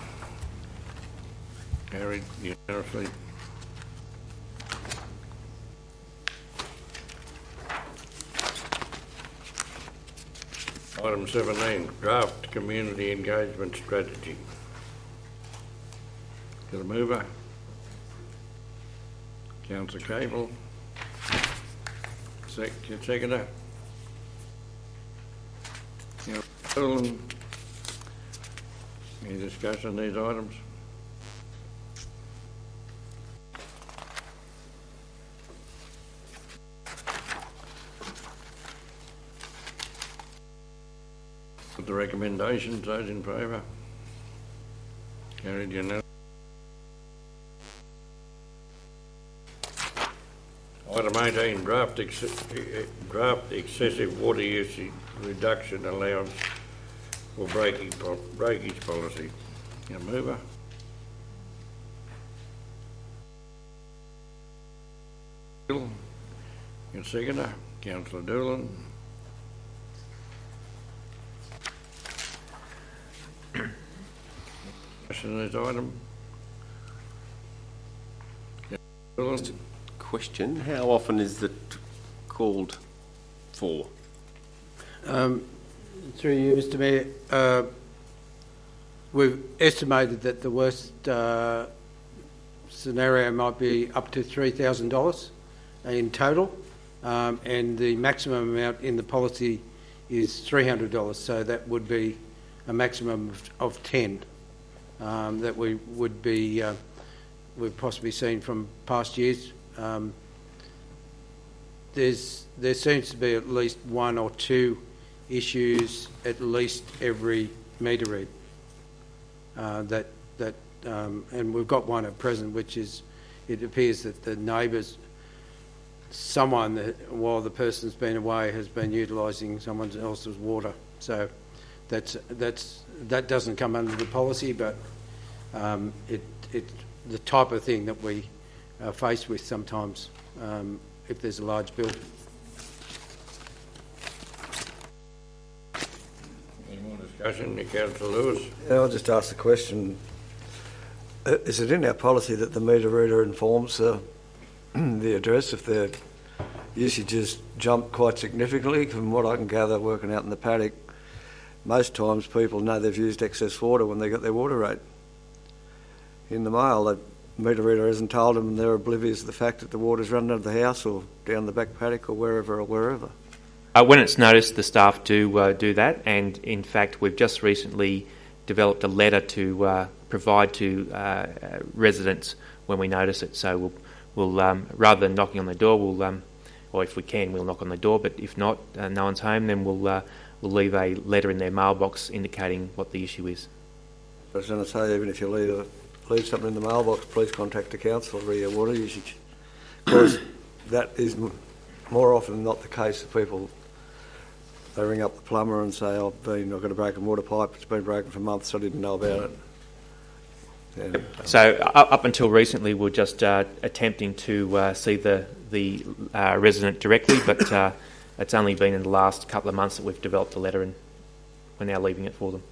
Speaker 1: Carried unanimously. Item seventeen, draft community engagement strategy. To the mover. Councillor Cable. Sec- seconder. Councillor Doolan. Any discussion on these items? Put the recommendations, those in favour? Carried unanimously. Item eighteen, draft, ex- draft excessive water usage reduction allowance for breakage, po- breakage policy. Now, mover. Bill. Your seconder, Councillor Doolan. Question on this item? Doolan.
Speaker 3: Question, how often is it called for?
Speaker 13: Um, through you, Mister Mayor, uh, we've estimated that the worst uh, scenario might be up to three thousand dollars in total, um, and the maximum amount in the policy is three hundred dollars, so that would be a maximum of, of ten um, that we would be uh, we've possibly seen from past years. Um, there's there seems to be at least one or two issues at least every meter read uh, that that um, and we've got one at present, which is it appears that the neighbours, someone that, while the person's been away, has been utilising someone else's water. So that's that's that doesn't come under the policy, but um, it it the type of thing that we are faced with sometimes um, if there's a large bill.
Speaker 1: Any more discussion? Councillor Lewis.
Speaker 11: Yeah, I'll just ask the question. Uh, Is it in our policy that the meter reader informs uh, the address if their usage has jumped quite significantly? From what I can gather working out in the paddock, most times people know they've used excess water when they get their water rate. In the mail, the meter reader hasn't told them and they're oblivious of the fact that the water's running out of the house or down the back paddock or wherever or wherever.
Speaker 2: Uh, when it's noticed, the staff do uh, do that, and in fact we've just recently developed a letter to uh, provide to uh, residents when we notice it. So we'll, we'll um, rather than knocking on the door, we'll, um, or if we can, we'll knock on the door. But if not, uh, no one's home, then we'll uh, we'll leave a letter in their mailbox indicating what the issue is.
Speaker 11: I was going to say, even if you leave, a, leave something in the mailbox, please contact the council re your water usage. Because that is m- more often than not the case of people. They ring up the plumber and say, I've been, I've got a broken water pipe, it's been broken for months, I didn't know about it. And,
Speaker 2: so up, up until recently, we we're just uh, attempting to uh, see the the uh, resident directly, but uh, it's only been in the last couple of months that we've developed a letter, and we're now leaving it for them.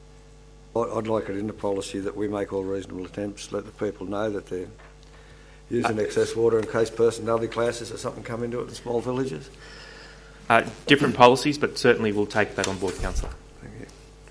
Speaker 11: I'd like it in the policy that we make all reasonable attempts to let the people know that they're using uh, excess water in case personality classes or something come into it in small villages.
Speaker 2: Uh, different policies, but certainly we'll take that on board, Councillor.
Speaker 11: Thank you.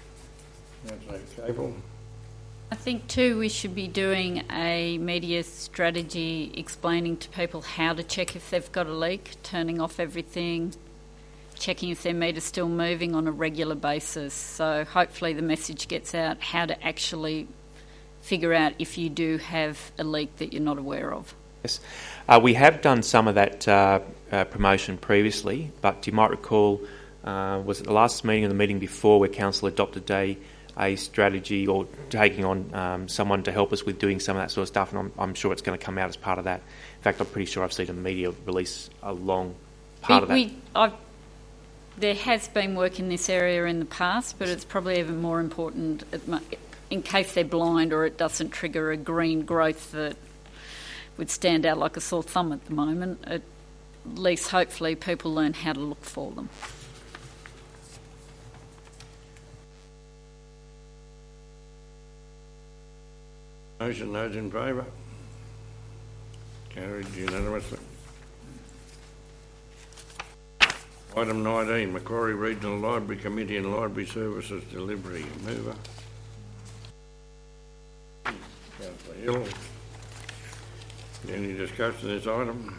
Speaker 1: Councillor Capel.
Speaker 8: I think too we should be doing a media strategy explaining to people how to check if they've got a leak, turning off everything, checking if their meter's still moving on a regular basis. So hopefully the message gets out how to actually figure out if you do have a leak that you're not aware of.
Speaker 2: Yes. Uh, we have done some of that uh, uh, promotion previously, but you might recall, uh, was it the last meeting or the meeting before where Council adopted a, a strategy or taking on um, someone to help us with doing some of that sort of stuff, and I'm, I'm sure it's going to come out as part of that. In fact, I'm pretty sure I've seen a media release a long part
Speaker 8: we,
Speaker 2: of that.
Speaker 8: We, I've, there has been work in this area in the past, but it's probably even more important at, in case they're blind or it doesn't trigger a green growth that would stand out like a sore thumb at the moment. At least hopefully people learn how to look for them.
Speaker 1: Motion, those in favour? Carried unanimously. Item nineteen, Macquarie Regional Library Committee and Library Services Delivery. Mover. Councillor Hill. Any discussion on this item?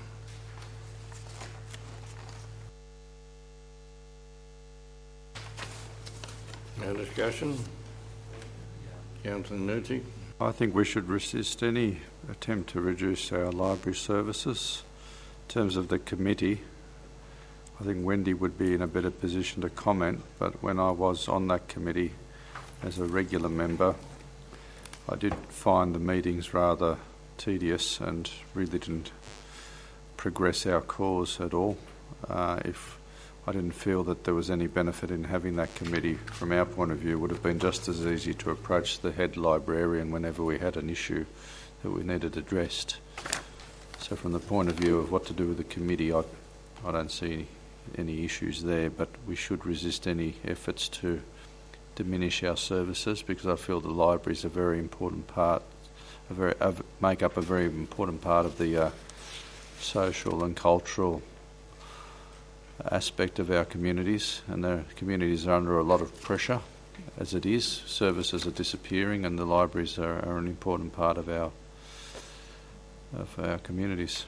Speaker 1: No discussion? Councillor Nutti.
Speaker 6: I think we should resist any attempt to reduce our library services. In terms of the committee, I think Wendy would be in a better position to comment, but when I was on that committee as a regular member, I did find the meetings rather tedious and really didn't progress our cause at all. Uh, if I didn't feel that there was any benefit in having that committee, from our point of view, it would have been just as easy to approach the head librarian whenever we had an issue that we needed addressed. So from the point of view of what to do with the committee, I, I don't see any, any issues there, but we should resist any efforts to diminish our services, because I feel the library is a very important part, a very uh, make up a very important part of the uh, social and cultural aspect of our communities, and the communities are under a lot of pressure as it is. Services are disappearing, and the libraries are, are an important part of our of our communities.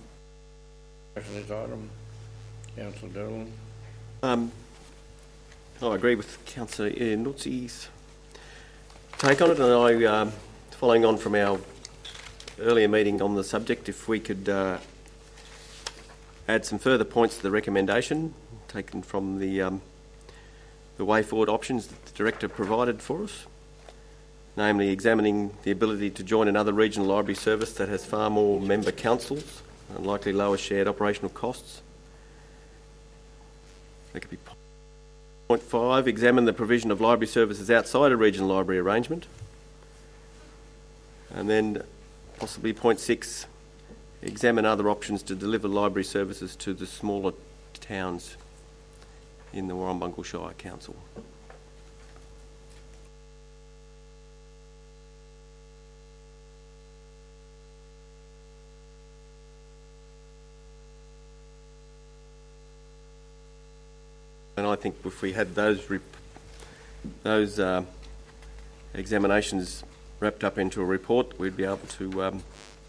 Speaker 1: This item, Councillor Dillon.
Speaker 3: Um, I agree with Councillor Nutzi's take on it, and I, um, following on from our earlier meeting on the subject, if we could uh, add some further points to the recommendation taken from the um, the way forward options that the Director provided for us, namely examining the ability to join another regional library service that has far more member councils and likely lower shared operational costs. That could be point five, examine the provision of library services outside a regional library arrangement. And then possibly point six, examine other options to deliver library services to the smaller towns in the Warrumbungle Shire Council. And I think if we had those rep those uh, examinations wrapped up into a report, we'd be able to um,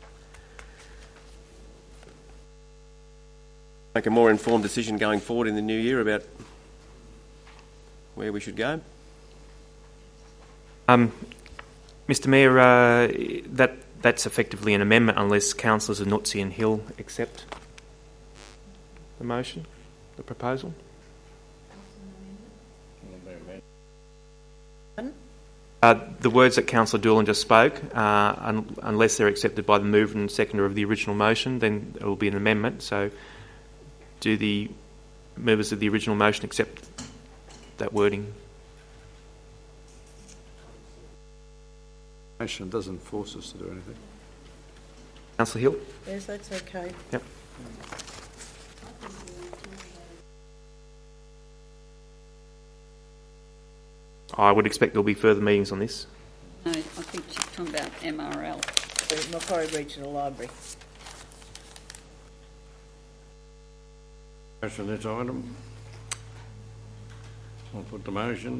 Speaker 3: make a more informed decision going forward in the new year about where we should go.
Speaker 2: Um, Mister Mayor, uh, that that's effectively an amendment unless Councillors Nutzi and Hill accept the motion, the proposal. Uh, the words that Councillor Doolan just spoke, uh, un unless they're accepted by the mover and seconder of the original motion, then it will be an amendment. So, do the members of the original motion accept that wording?
Speaker 6: Motion doesn't force us to do anything.
Speaker 2: Councillor Hill?
Speaker 10: Yes, that's okay.
Speaker 2: Yep. I would expect there'll be further meetings on this.
Speaker 8: No, I think she's talking about M R L.
Speaker 10: The Macquarie Regional Library.
Speaker 1: Motion this item. I'll put the motion.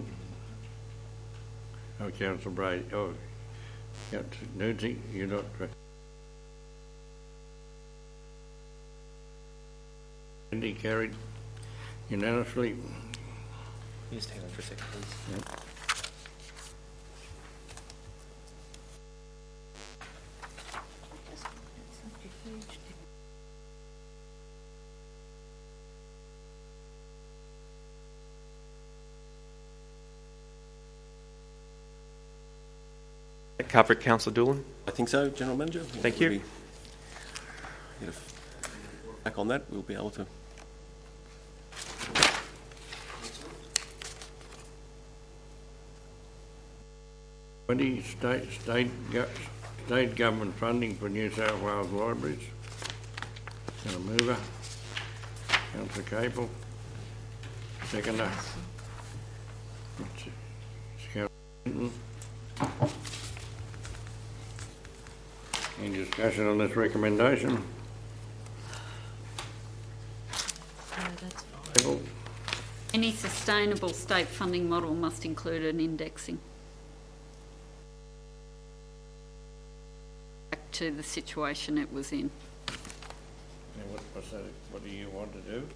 Speaker 1: Oh, Councillor Brady. Oh, Councillor Nutzi, you're not. Indeed, carried unanimously.
Speaker 2: Just hang on for a second, please.
Speaker 1: Yep.
Speaker 2: That cover it, Councillor Doolan?
Speaker 3: I think so, General Manager.
Speaker 2: Thank
Speaker 3: we'll
Speaker 2: you.
Speaker 3: Be, get a back on that, we'll be able to.
Speaker 1: Twenty state state go, state government funding for New South Wales libraries. Got a mover. Councillor Capel. Seconder. Councillor Hinton. Any discussion on this recommendation?
Speaker 10: No, that's fine.
Speaker 8: Any sustainable state funding model must include an indexing. Back to the situation it was in.
Speaker 1: Now what, what's that, what do you want to do?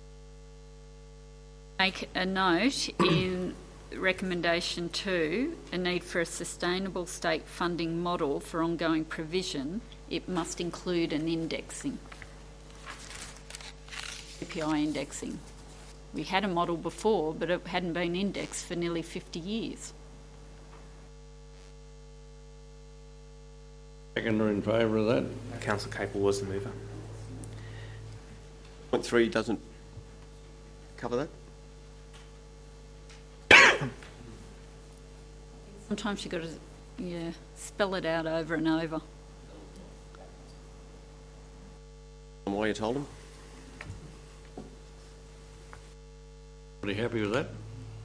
Speaker 8: Make a note in recommendation two, a need for a sustainable state funding model for ongoing provision. It must include an indexing, C P I indexing. We had a model before, but it hadn't been indexed for nearly fifty years.
Speaker 1: Seconder in favour of that?
Speaker 2: Councillor Capel was the mover.
Speaker 3: Point three doesn't cover that.
Speaker 8: Sometimes you've got to, yeah, spell it out over and over.
Speaker 3: And why you told him?
Speaker 1: Are you happy with that?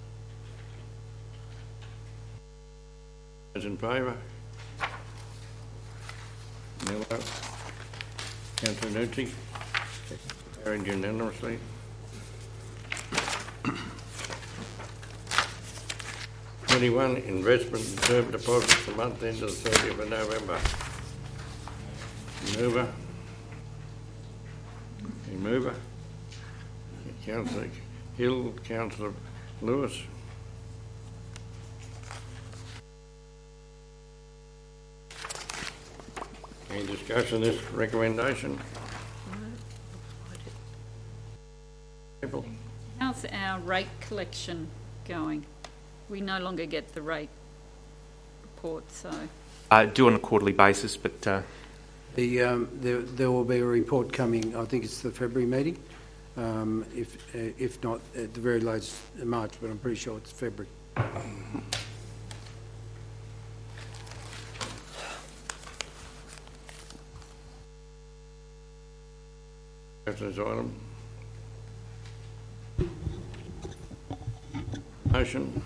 Speaker 1: Those in favour? Miller? Councillor Nutzi? Carried unanimously. Twenty-one, investment in term deposits for month end of the thirtieth of November. Mover? Any mover? Councillor Hill, Councillor Lewis? Any discussion of this recommendation? People?
Speaker 8: How's our rate collection going? We no longer get the rate report, so...
Speaker 2: Uh, do on a quarterly basis, but... Uh,
Speaker 13: The, um, there, there will be a report coming, I think it's the February meeting, um, if, uh, if not at the very latest March, but I'm pretty sure it's February.
Speaker 1: This item. Motion.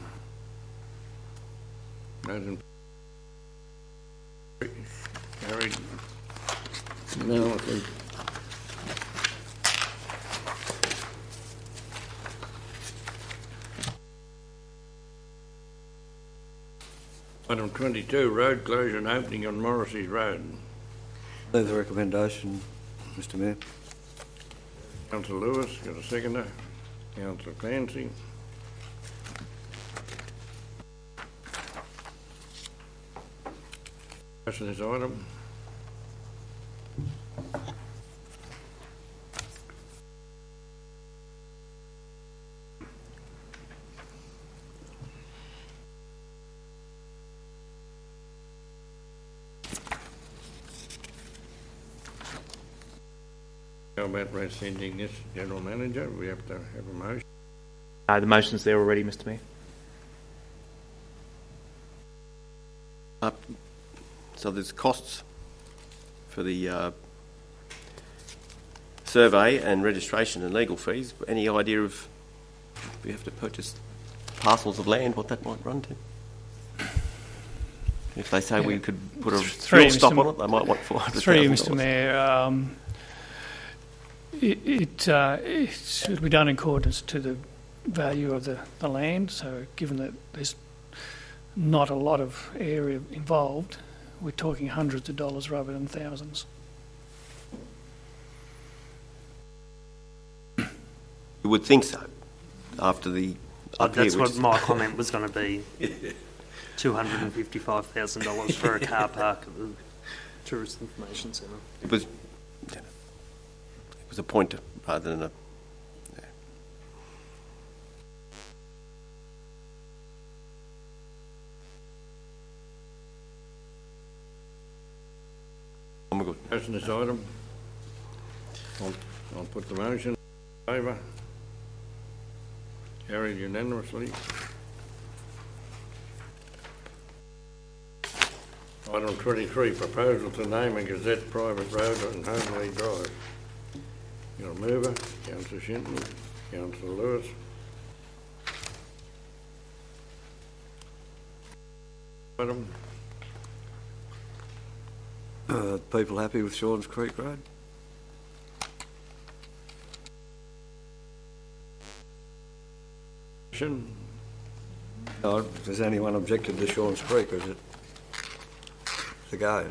Speaker 1: Those in carried. Now, I think item twenty-two, road closure and opening on Morrissey's Road.
Speaker 11: Move the recommendation, Mister Mayor.
Speaker 1: Councillor Lewis, got a seconder. Councillor Clancy. Discussion this item. How about rescinding this, General Manager? We have to have a motion.
Speaker 2: uh, the motion's there already, Mister Mayor.
Speaker 3: Uh, so there's costs for the uh, survey and registration and legal fees. Any idea of if we have to purchase parcels of land, what that might run to? If they say
Speaker 9: Yeah.
Speaker 3: we could put a
Speaker 9: Three,
Speaker 3: fuel stop
Speaker 9: Mister
Speaker 3: on it, they might want four hundred thousand
Speaker 9: Through you,
Speaker 3: dollars.
Speaker 9: Mister Mayor, um, it, it, uh, it should be done in accordance to the value of the, the land. So given that there's not a lot of area involved, we're talking hundreds of dollars rather than thousands.
Speaker 3: You would think so, after the
Speaker 7: Oh,
Speaker 3: up here,
Speaker 7: that's
Speaker 3: which
Speaker 7: what
Speaker 3: is-
Speaker 7: my comment was going to be. two hundred fifty-five thousand dollars for a car park at the Tourist Information Centre.
Speaker 3: It was, it was a pointer rather than a. Yeah. Oh my God.
Speaker 1: Discussion this item. I'll, I'll put the motion in favour. Carried unanimously. Item twenty-three, proposal to name a Gazette private road on Homely Drive. You're a mover, Councillor Shinton, Councillor Lewis. Item,
Speaker 11: Uh, people happy with Shawns Creek Road?
Speaker 1: motion,
Speaker 11: No, has anyone objected to Shawns Creek, or is it the go?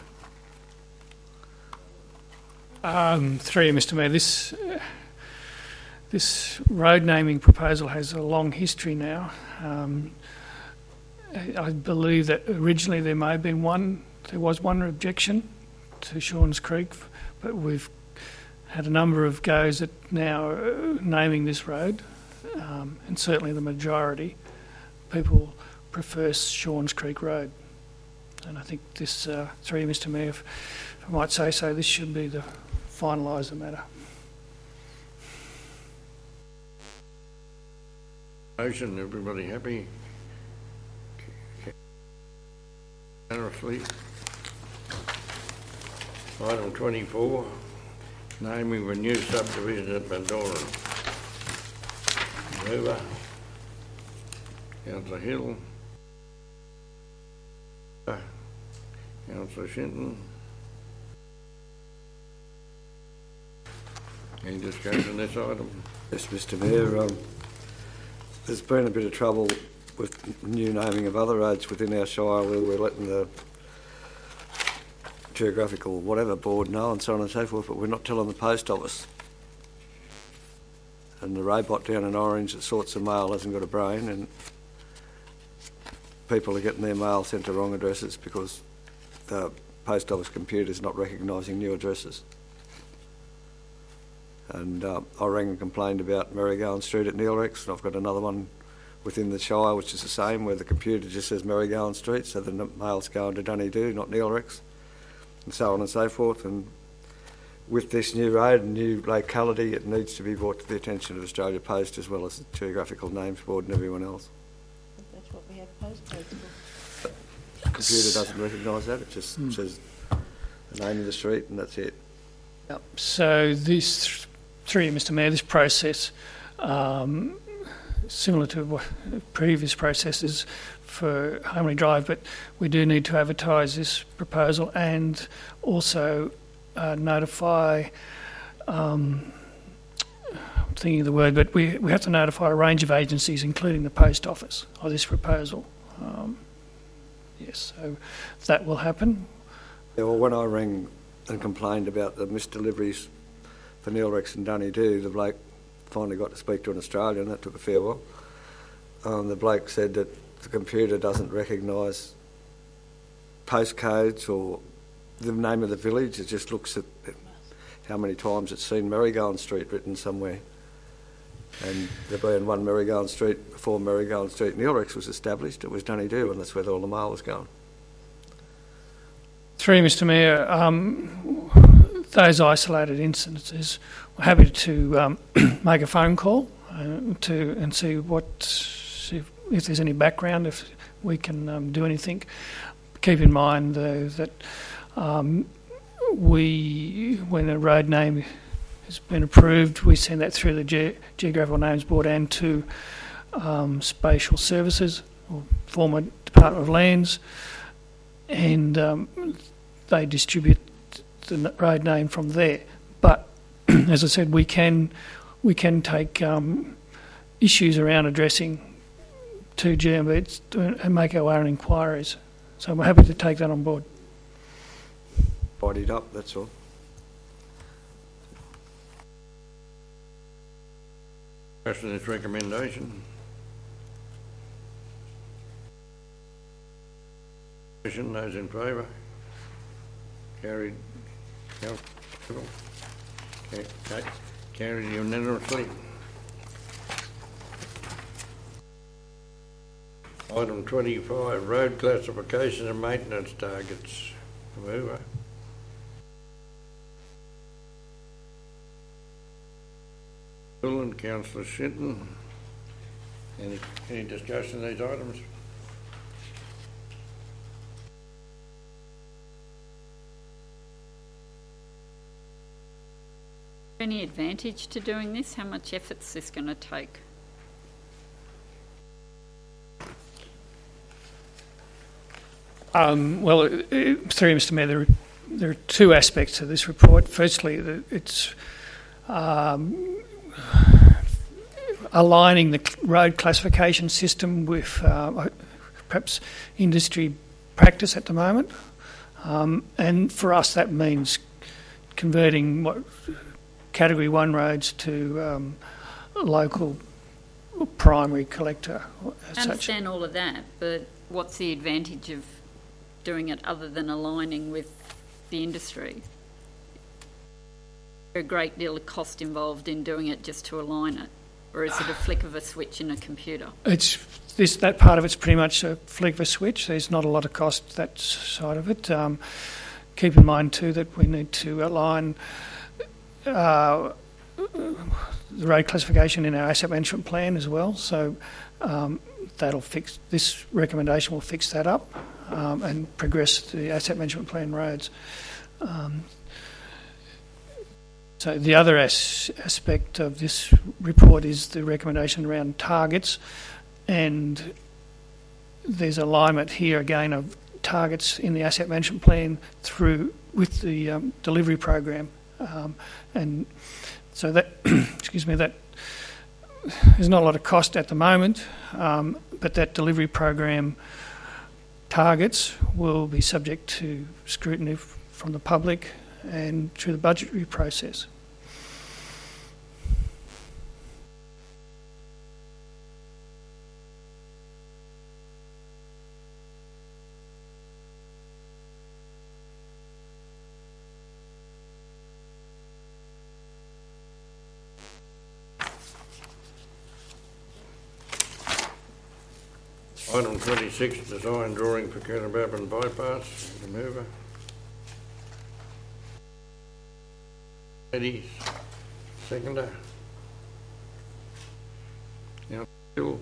Speaker 9: Um, three, Mister Mayor, this uh, this road naming proposal has a long history now. Um, I I believe that originally there may have been one, there was one objection to Shawns Creek, but we've had a number of goes at now uh, naming this road, um, and certainly the majority people prefer Shawns Creek Road. And I think this, uh, three, Mister Mayor, if I might say so, this should be the finalise the matter.
Speaker 1: motion, everybody happy? Unanimously. Item twenty-four, naming a new subdivision at Bandoran. Mover, Councillor Hill. Uh, Councillor Shinton. Any discussion on this item?
Speaker 11: Yes, Mister Mayor. Um, there's been a bit of trouble with new naming of other roads within our shire where we're letting the geographical whatever board know and so on and so forth, but we're not telling the post office. and the robot down in Orange that sorts the mail hasn't got a brain, and people are getting their mail sent to wrong addresses because the post office computer is not recognising new addresses. And uh, I rang and complained about Merrygowan Street at Neilrex, and I've got another one within the Shire which is the same, where the computer just says Merrygowan Street, so the mail's going to Dunedoo, not Neilrex, and so on and so forth. And with this new road and new locality, it needs to be brought to the attention of Australia Post as well as the Geographical Names Board and everyone else.
Speaker 10: That's what we have postcodes for.
Speaker 11: The computer doesn't recognise that, it just mm. says the name of the street and that's it.
Speaker 9: Yep. So this, th- through you, Mister Mayor, this process, um, similar to what previous processes for Homely Drive, but we do need to advertise this proposal and also uh, notify, um, I'm thinking of the word, but we, we have to notify a range of agencies, including the Post Office, of this proposal. Um, yes, so that will happen.
Speaker 11: Yeah, well, when I rang and complained about the missed deliveries for Neilrex and Dunedoo, the bloke finally got to speak to an Australian. That took a fair while. Um, the bloke said that the computer doesn't recognise postcodes or the name of the village. It just looks at how many times it's seen Merrygowan Street written somewhere. And there being one Merrygowan Street before Merrygowan Street Neilrex was established, it was Dunedoo, and that's where all the mail was going.
Speaker 9: Through you, Mister Mayor, um, those isolated instances, we're happy to um, make a phone call uh, to and see what if, if there's any background, if we can um, do anything. Keep in mind, though, that um, we, when a road name has been approved, we send that through the Ge- Geographical Names Board and to um, Spatial Services, or former Department of Lands, and um, they distribute the road name from there. But as I said, we can we can take um, issues around addressing to G M B and make our own inquiries. So we're happy to take that on board.
Speaker 11: Bodied up, that's all.
Speaker 1: Question this recommendation. Those in favour? Carried. Okay. Carried unanimously. Item twenty-five, road classification and maintenance targets. Mover. Bill and Councillor Shinton. Any, any discussion of these items?
Speaker 8: Any advantage to doing this? How much effort is this going to take?
Speaker 9: Um, well, uh, through you, Mister Mayor, there are, there are two aspects to this report. Firstly, the, it's um, aligning the road classification system with uh, perhaps industry practice at the moment. Um, and for us, that means converting what Category one roads to um, local primary collector. As
Speaker 8: I understand
Speaker 9: such.
Speaker 8: all of that, but what's the advantage of doing it other than aligning with the industry? There's a great deal of cost involved in doing it just to align it, or is it a flick of a switch in a computer?
Speaker 9: It's this that part of it's pretty much a flick of a switch. There's not a lot of cost that side of it. Um, keep in mind too that we need to align Uh, the road classification in our asset management plan as well, so um, that'll fix. This recommendation will fix that up um, and progress the asset management plan roads. Um, so the other as- aspect of this report is the recommendation around targets, and there's alignment here again of targets in the asset management plan through with the um, delivery program. Um, and so that, excuse me, that there's not a lot of cost at the moment, um, but that delivery program targets will be subject to scrutiny from the public and through the budgetary process.
Speaker 1: Item twenty-six, design drawing for Coonabarabran bypass. The mover. Eddie, seconder. Now, Bill.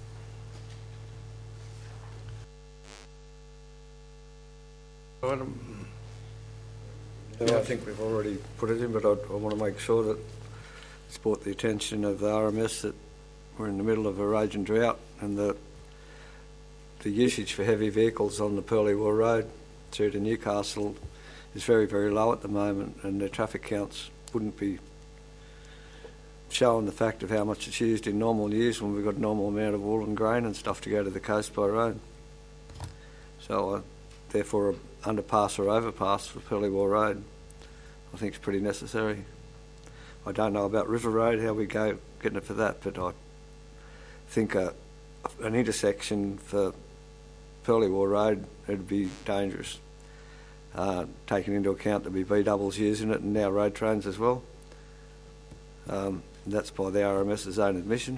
Speaker 1: Item.
Speaker 11: Yeah, I think we've already put it in, but I, I want to make sure that it's brought the attention of the R M S that we're in the middle of a raging drought, and the the usage for heavy vehicles on the Purley-War Road through to Newcastle is very, very low at the moment, and the traffic counts wouldn't be showing the fact of how much it's used in normal years when we've got a normal amount of wool and grain and stuff to go to the coast by road. So, uh, therefore, an underpass or overpass for Purley-War Road I think is pretty necessary. I don't know about River Road, how we go getting it for that, but I think uh, an intersection for Purley-War Road, it'd be dangerous, uh, taking into account there'll be B doubles using it and now road trains as well. Um, that's by the R M S's own admission.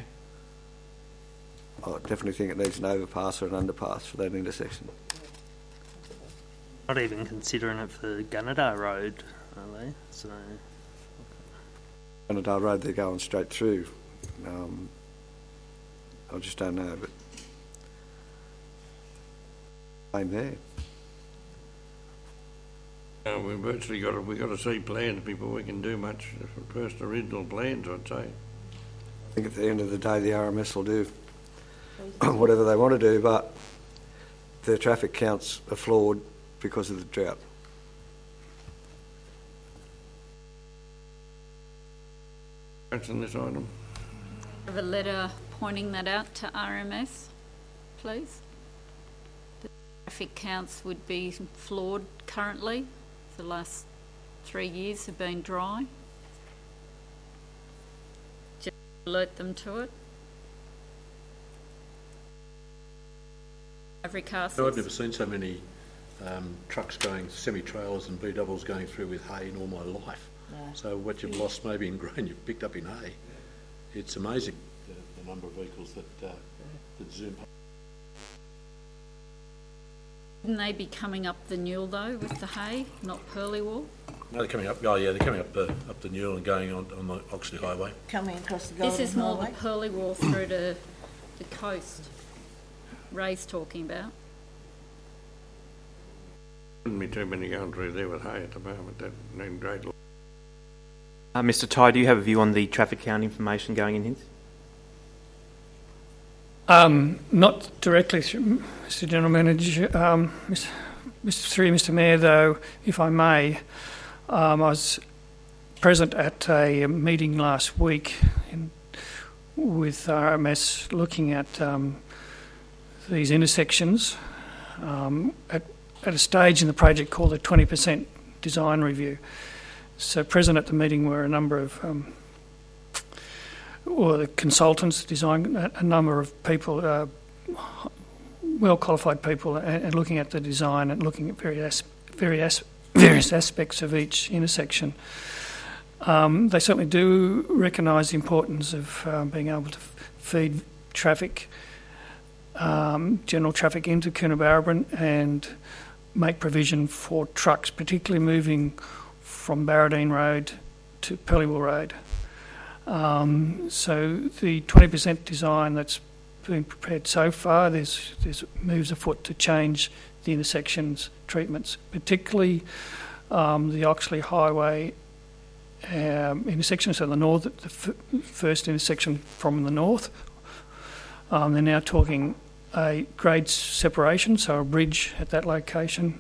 Speaker 11: I definitely think it needs an overpass or an underpass for that intersection.
Speaker 7: Not even considering it for Gunnedah Road, are they? So,
Speaker 11: Gunnedah Road, they're going straight through. Um, I just don't know, but same there.
Speaker 1: Uh, we've virtually got to, we've got to see plans before we can do much. First original plans, I'd say.
Speaker 11: I think at the end of the day the R M S will do whatever they want to do, but their traffic counts are flawed because of the drought.
Speaker 1: On this item.
Speaker 8: Have a letter pointing that out to R M S, please. The traffic counts would be flawed currently. The last three years have been dry. Just alert them to it. Every car.
Speaker 5: No, I've never seen so many um, trucks going, semi-trailers and B doubles going through with hay in all my life.
Speaker 10: No.
Speaker 5: So what you've lost maybe in grain, you've picked up in hay. It's amazing the, the number of vehicles that, uh, that zoom past.
Speaker 8: Wouldn't they be coming up the Newell though with the hay, not Purley-War?
Speaker 5: No, they're coming up. Oh yeah, they're coming up uh, up the Newell and going on, on the Oxley Highway.
Speaker 10: Coming across the Golden
Speaker 8: This is more
Speaker 10: Highway.
Speaker 8: the Purley-War through to the coast. Ray's talking about.
Speaker 1: Wouldn't be too many going through there with hay at the moment. That need great.
Speaker 2: Uh, Mister Ty, do you have a view on the traffic count information going in here?
Speaker 9: Um, not directly, Mister General Manager. Um, Mister Through Mister Mayor, though, if I may, um, I was present at a meeting last week in, with R M S looking at um, these intersections um, at, at a stage in the project called the twenty percent design review. So present at the meeting were a number of um, or the consultants, design, a number of people, uh, well qualified people, and, and looking at the design and looking at various various various aspects of each intersection. Um, they certainly do recognise the importance of um, being able to f- feed traffic, um, general traffic into Coonabarabran, and make provision for trucks, particularly moving from Barradine Road to Purley-War Road. Um, so the twenty percent design that's been prepared so far, there's, there's moves afoot to change the intersections treatments, particularly um, the Oxley Highway um, intersection, so the north, the f- first intersection from the north. Um, they're now talking a grade separation, so a bridge at that location.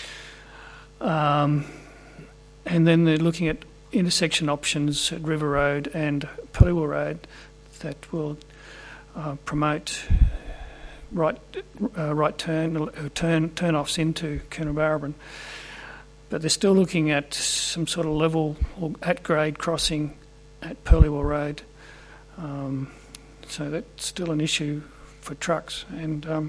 Speaker 9: Um, and then they're looking at intersection options at River Road and Purley-War Road that will uh, promote right uh, right turn uh, turn turn offs into Coonabarabran. But they're still looking at some sort of level or at grade crossing at Purley-War Road. Um, so that's still an issue for trucks. And um,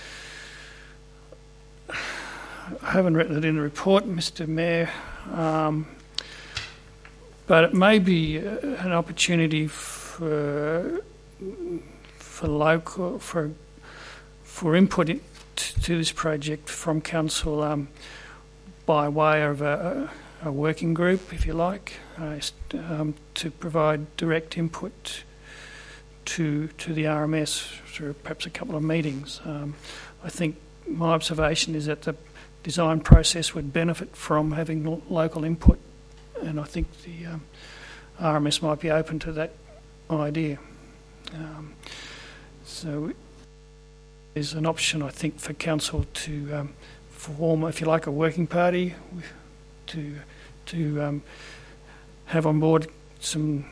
Speaker 9: I haven't written it in the report, Mister Mayor, um, but it may be an opportunity for for local for for input in, to, to this project from council um, by way of a, a, a working group, if you like, uh, um, to provide direct input to to the R M S through perhaps a couple of meetings. Um, I think my observation is that the design process would benefit from having lo- local input, and I think the um, R M S might be open to that idea. Um, so there's an option, I think, for council to um, form, if you like, a working party to to um, have on board some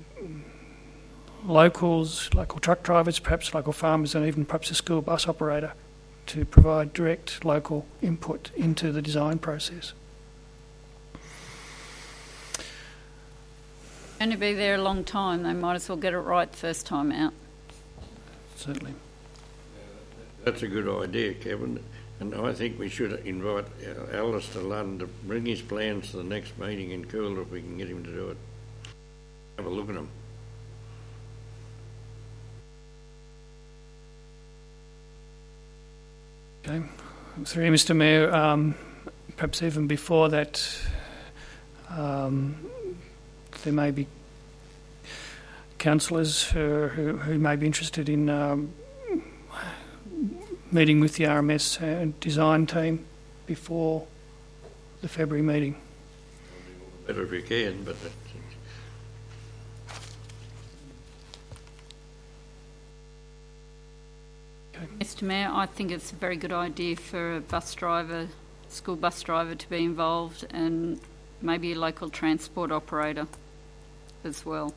Speaker 9: locals, local truck drivers, perhaps local farmers, and even perhaps a school bus operator to provide direct local input into the design process.
Speaker 8: Only be there a long time, they might as well get it right first time out.
Speaker 9: Certainly.
Speaker 1: That's a good idea, Kevin, and I think we should invite uh, Alistair Lunn to bring his plans to the next meeting in Cooler if we can get him to do it. Have a look at them.
Speaker 9: Okay. Through you, Mister Mayor, um, perhaps even before that, um, there may be councillors who, who, who may be interested in um, meeting with the R M S and design team before the February meeting.
Speaker 1: Better if you can, but that's,
Speaker 8: Mister Mayor, I think it's a very good idea for a bus driver, school bus driver, to be involved, and maybe a local transport operator as well.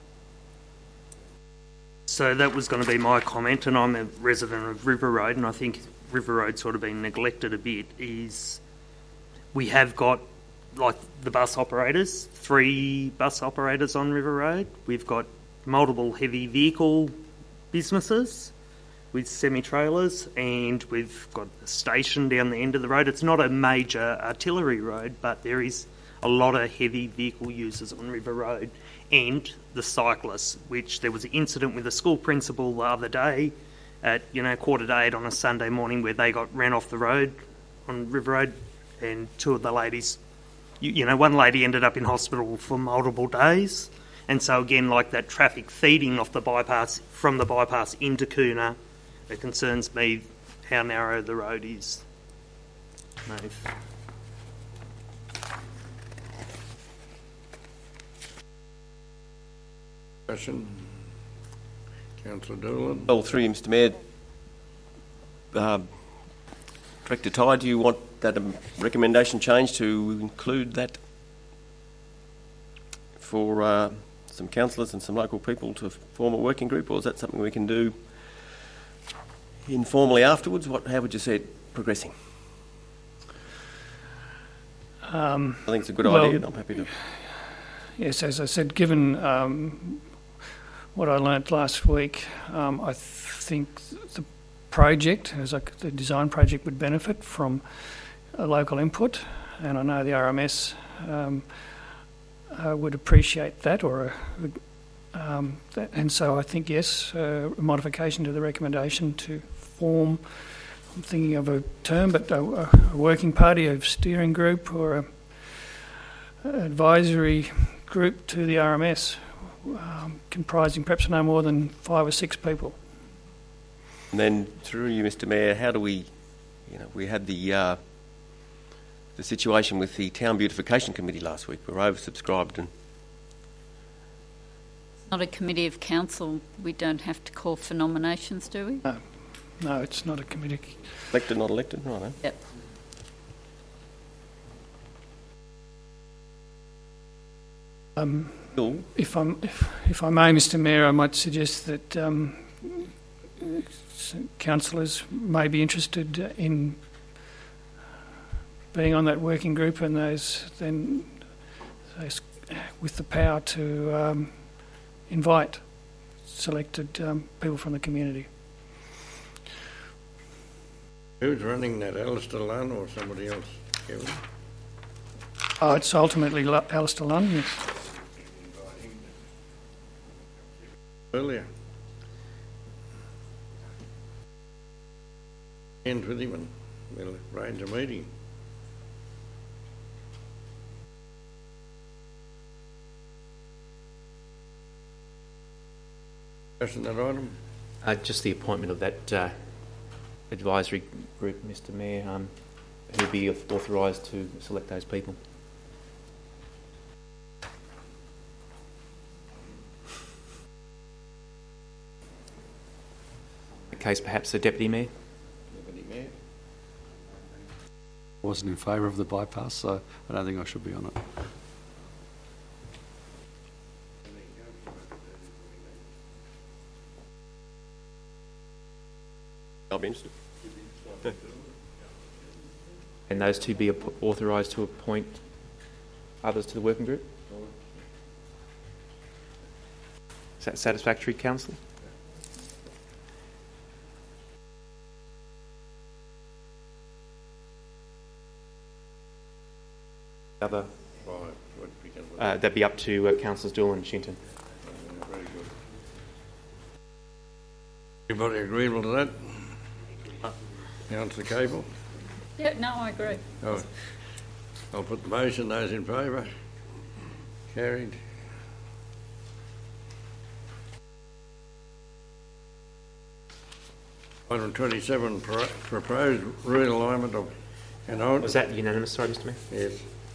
Speaker 7: So that was going to be my comment, and I'm a resident of River Road, and I think River Road's sort of been neglected a bit, is we have got, like the bus operators, three bus operators on River Road. We've got multiple heavy vehicle businesses with semi-trailers, and we've got a station down the end of the road. It's not a major artillery road, but there is a lot of heavy vehicle users on River Road, and the cyclists, which there was an incident with a school principal the other day at, you know, quarter to eight on a Sunday morning where they got ran off the road on River Road, and two of the ladies, you, you know, one lady ended up in hospital for multiple days. And so again, like that traffic feeding off the bypass, from the bypass into Coona, it concerns me how narrow the road is. Maeve.
Speaker 1: Discussion. Councillor Doolan.
Speaker 3: Well, through you, Mister Mayor. Uh, Director Ty, do you want that um, recommendation change to include that for uh, some councillors and some local people to form a working group, or is that something we can do informally afterwards? What? How would you see it progressing?
Speaker 9: Um,
Speaker 3: I think it's a good
Speaker 9: well,
Speaker 3: idea, and I'm happy to...
Speaker 9: Yes, as I said, given um, what I learnt last week, um, I th- think the project, as a, the design project, would benefit from a local input, and I know the R M S um, uh, would appreciate that, or a, um, that, and so I think yes, uh, a modification to the recommendation to form, I'm thinking of a term, but a, a working party, a steering group, or a, a advisory group to the R M S, um, comprising perhaps no more than five or six people.
Speaker 3: And then through you, Mister Mayor, how do we, you know, we had the uh, the situation with the Town Beautification Committee last week. We were oversubscribed, and
Speaker 8: Not a committee of council. We don't have to call for nominations, do we?
Speaker 9: No, no, it's not a committee.
Speaker 3: elected, not elected, right? Eh?
Speaker 8: Yep.
Speaker 9: Um,
Speaker 3: Cool.
Speaker 9: if, I'm, if, if I may, Mister Mayor, I might suggest that um, councillors may be interested in being on that working group, and those then those with the power to um, invite selected um, people from the community.
Speaker 1: Who's running that, Alistair Lunn or somebody else, Kevin?
Speaker 9: Oh, it's ultimately L- Alistair Lunn, yes.
Speaker 1: Earlier. End with him and we'll arrange a meeting. Question that item?
Speaker 2: Uh, just the appointment of that uh, advisory group, Mister Mayor, um, who'd be authorised to select those people. In case perhaps the Deputy Mayor?
Speaker 1: Deputy Mayor?
Speaker 6: Wasn't in favour of the bypass, so I don't think I should be on it.
Speaker 3: I'll be interested.
Speaker 2: And those two be authorised to appoint others to the working group? Is that satisfactory, Councillor? Other, uh, that'd be up to uh, Councillors Dool and Shinton.
Speaker 1: Very good. Everybody agreeable to that? Councillor Cable?
Speaker 8: Yeah, no, I agree.
Speaker 1: Oh, I'll put the motion. Those in favour? Carried. Item twenty-seven, pro- proposed realignment of an old...
Speaker 2: Was that unanimous, sorry, Mister Mayor?
Speaker 1: Yes.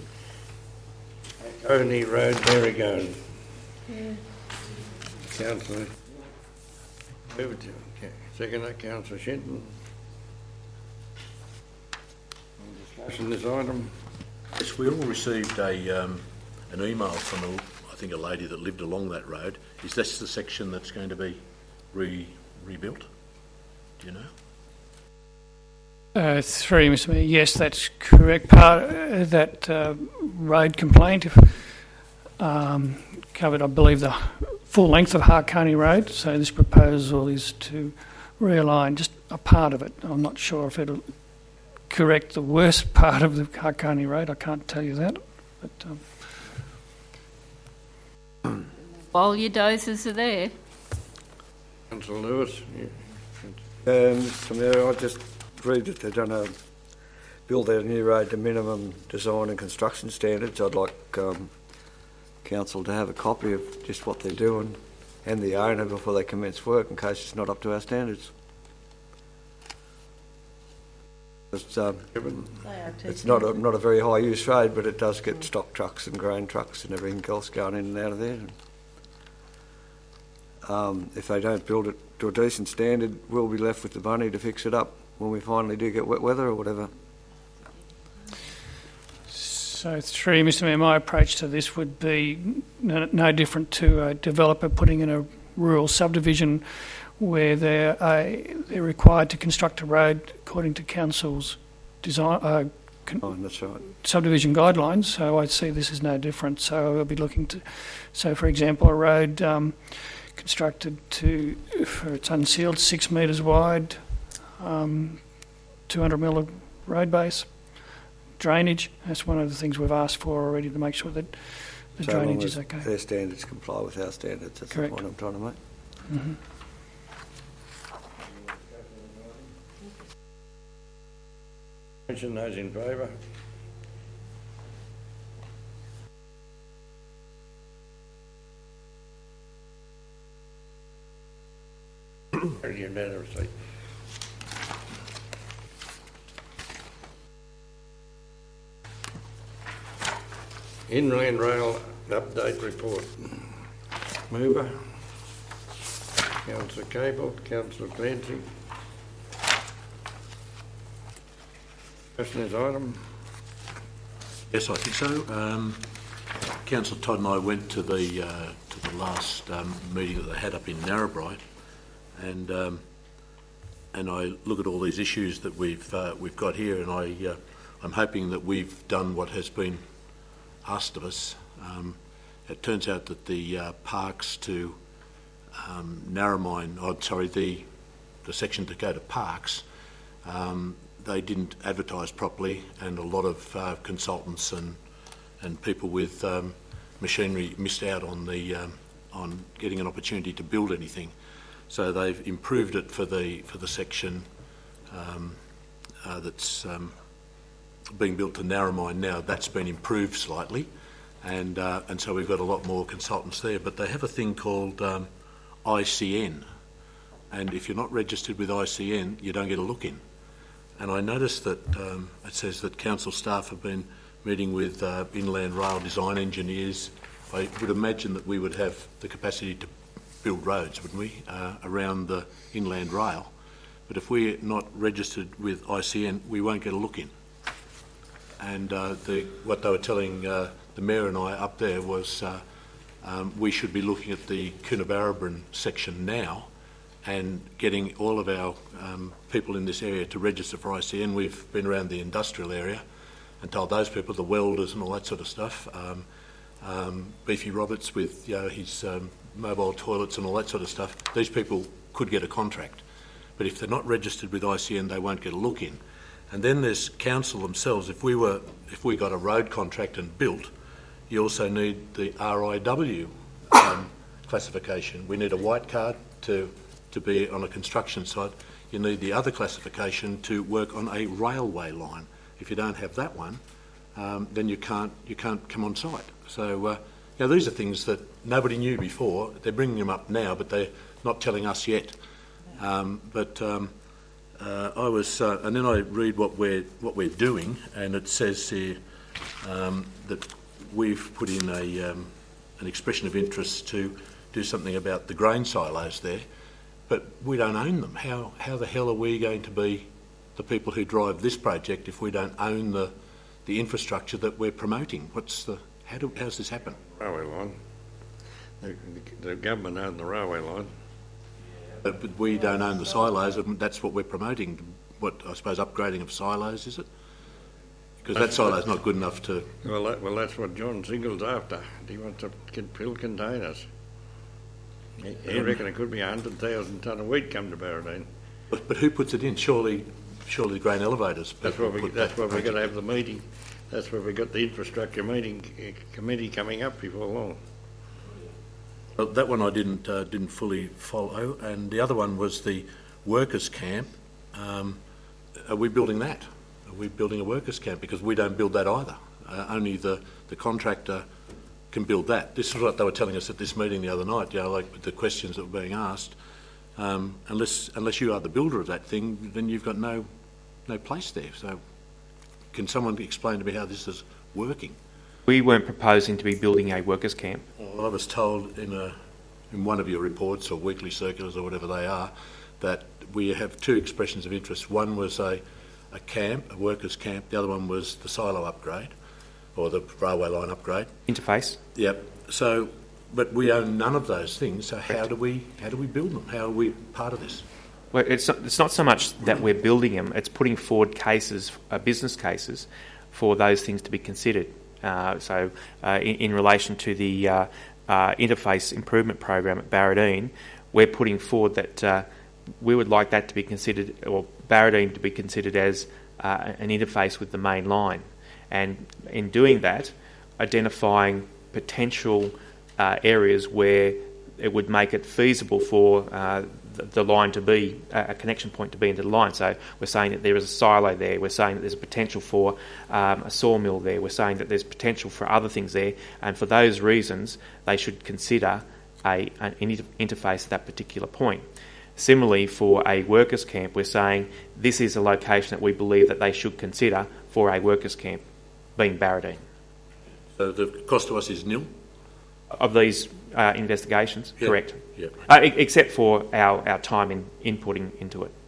Speaker 1: Coney Road, Berrigone.
Speaker 8: Yeah.
Speaker 1: Councillor. Move it to, okay. Second that, Councillor Shinton. Any discussion this item?
Speaker 5: Yes, we all received a um, an email from, a, I think, a lady that lived along that road. Is this the section that's going to be re rebuilt? Do you know?
Speaker 9: Uh, three, Mister Mayor. Yes, that's correct. Part uh, that uh, road complaint um, covered, I believe, the full length of Harcony Road. So this proposal is to realign just a part of it. I'm not sure if it'll correct the worst part of the Harcony Road. I can't tell you that. But um.
Speaker 8: While your dozers are there.
Speaker 1: Councillor Lewis. Yeah.
Speaker 11: Um, Mister Mayor, I just read that they're going to build their new road to minimum design and construction standards. I'd like um, Council to have a copy of just what they're doing and the owner before they commence work in case it's not up to our standards. It's, um, it's not a, not a very high use road, but it does get stock trucks and grain trucks and everything else going in and out of there. Um, if they don't build it to a decent standard, we'll be left with the money to fix it up when we finally do get wet weather or whatever.
Speaker 9: So three, Mister Mayor, my approach to this would be no, no different to a developer putting in a rural subdivision where they're, uh, they're required to construct a road according to council's design uh, con-
Speaker 11: oh, that's right.
Speaker 9: subdivision guidelines. So I see this is no different. So I'll be looking to, so for example, a road um, constructed to, for it's unsealed, six metres wide, um, two hundred mil of road base, drainage. That's one of the things we've asked for already to make sure that the
Speaker 11: so
Speaker 9: drainage
Speaker 11: long
Speaker 9: is
Speaker 11: as
Speaker 9: okay.
Speaker 11: Their standards comply with our standards. That's
Speaker 9: Correct.
Speaker 11: the point I'm trying to make.
Speaker 9: Mm-hmm.
Speaker 1: Mention those in favour. Very unanimously. Inland Rail update report. Mover. Councillor Cable, Councillor Clancy. Question this item.
Speaker 5: Yes, I think so. Um, Councillor Todd and I went to the uh, to the last um, meeting that they had up in Narrabri, and um, and I look at all these issues that we've uh, we've got here, and I uh, I'm hoping that we've done what has been asked of us. Um, it turns out that the uh, parks to um, Narromine, oh, sorry, the the section to go to parks, um, they didn't advertise properly, and a lot of uh, consultants and and people with um, machinery missed out on the um, on getting an opportunity to build anything. So they've improved it for the for the section um, uh, that's um, being built to Narromine now, that's been improved slightly, and uh, and so we've got a lot more consultants there. But they have a thing called um, I C N, and if you're not registered with I C N, you don't get a look in. And I noticed that um, it says that council staff have been meeting with uh, inland rail design engineers. I would imagine that we would have the capacity to build roads, wouldn't we, uh, around the inland rail. But if we're not registered with I C N, we won't get a look in. And uh, the, what they were telling uh, the Mayor and I up there was uh, um, we should be looking at the Coonabarabran section now and getting all of our um, people in this area to register for I C N. We've been around the industrial area and told those people, the welders and all that sort of stuff, um, um, Beefy Roberts with you know, his um, mobile toilets and all that sort of stuff, these people could get a contract. But if they're not registered with I C N, they won't get a look in. And then there's council themselves. If we were, if we got a road contract and built, you also need the R I W um, classification. We need a white card to to be on a construction site. You need the other classification to work on a railway line. If you don't have that one, um, then you can't you can't come on site. So uh, you know, these are things that nobody knew before. They're bringing them up now, but they're not telling us yet. Um, but um, uh, I was, uh, and then I read what we're what we're doing, and it says here um, that we've put in a um, an expression of interest to do something about the grain silos there. But we don't own them. How how the hell are we going to be the people who drive this project if we don't own the the infrastructure that we're promoting? What's the how do how's this happen?
Speaker 1: Railway line. The, the government own the railway line.
Speaker 5: But, but we don't own the silos, and that's what we're promoting. What I suppose upgrading of silos, is it? Because that silo's not good enough to.
Speaker 1: Well, that, well, that's what John Single's after. He wants to fill containers. He, he reckon it could be a hundred thousand tonne of wheat come to Barradine.
Speaker 5: But, but who puts it in? Surely, surely the grain elevators.
Speaker 1: That's why we. That's why we're going to have the meeting. That's why we got the infrastructure meeting uh, committee coming up before long.
Speaker 5: Well, that one I didn't uh, didn't fully follow, and the other one was the workers' camp. Um, are we building that? Are we building a workers' camp? Because we don't build that either. Uh, only the the contractor can build that. This is what they were telling us at this meeting the other night, you know, like with the questions that were being asked. Um, unless unless you are the builder of that thing, then you've got no no place there. So can someone explain to me how this is working?
Speaker 2: We weren't proposing to be building a workers' camp.
Speaker 5: Well, I was told in a in one of your reports or weekly circulars or whatever they are that we have two expressions of interest. One was a, a camp, a workers' camp. The other one was the silo upgrade or the railway line upgrade.
Speaker 2: Interface.
Speaker 5: Yep. So, but we own none of those things. So how do we how do we build them? How are we part of this?
Speaker 2: Well, it's not, it's not so much that we're building them. It's putting forward cases, uh, business cases, for those things to be considered. Uh, so, uh, in, in relation to the uh, uh, interface improvement program at Barradine, we're putting forward that uh, we would like that to be considered, or Barradine to be considered as uh, an interface with the main line. And in doing that, identifying potential uh, areas where it would make it feasible for uh, the, the line to be, a connection point to be into the line. So we're saying that there is a silo there, we're saying that there's a potential for um, a sawmill there, we're saying that there's potential for other things there, and for those reasons they should consider a, an inter- interface at that particular point. Similarly, for a workers' camp, we're saying this is a location that we believe that they should consider for a workers' camp, being Barradine.
Speaker 5: So the cost to us is nil?
Speaker 2: Of these uh, investigations,
Speaker 5: Yep.
Speaker 2: correct.
Speaker 5: Yep.
Speaker 2: Uh, e- except for our, our time in inputting into it.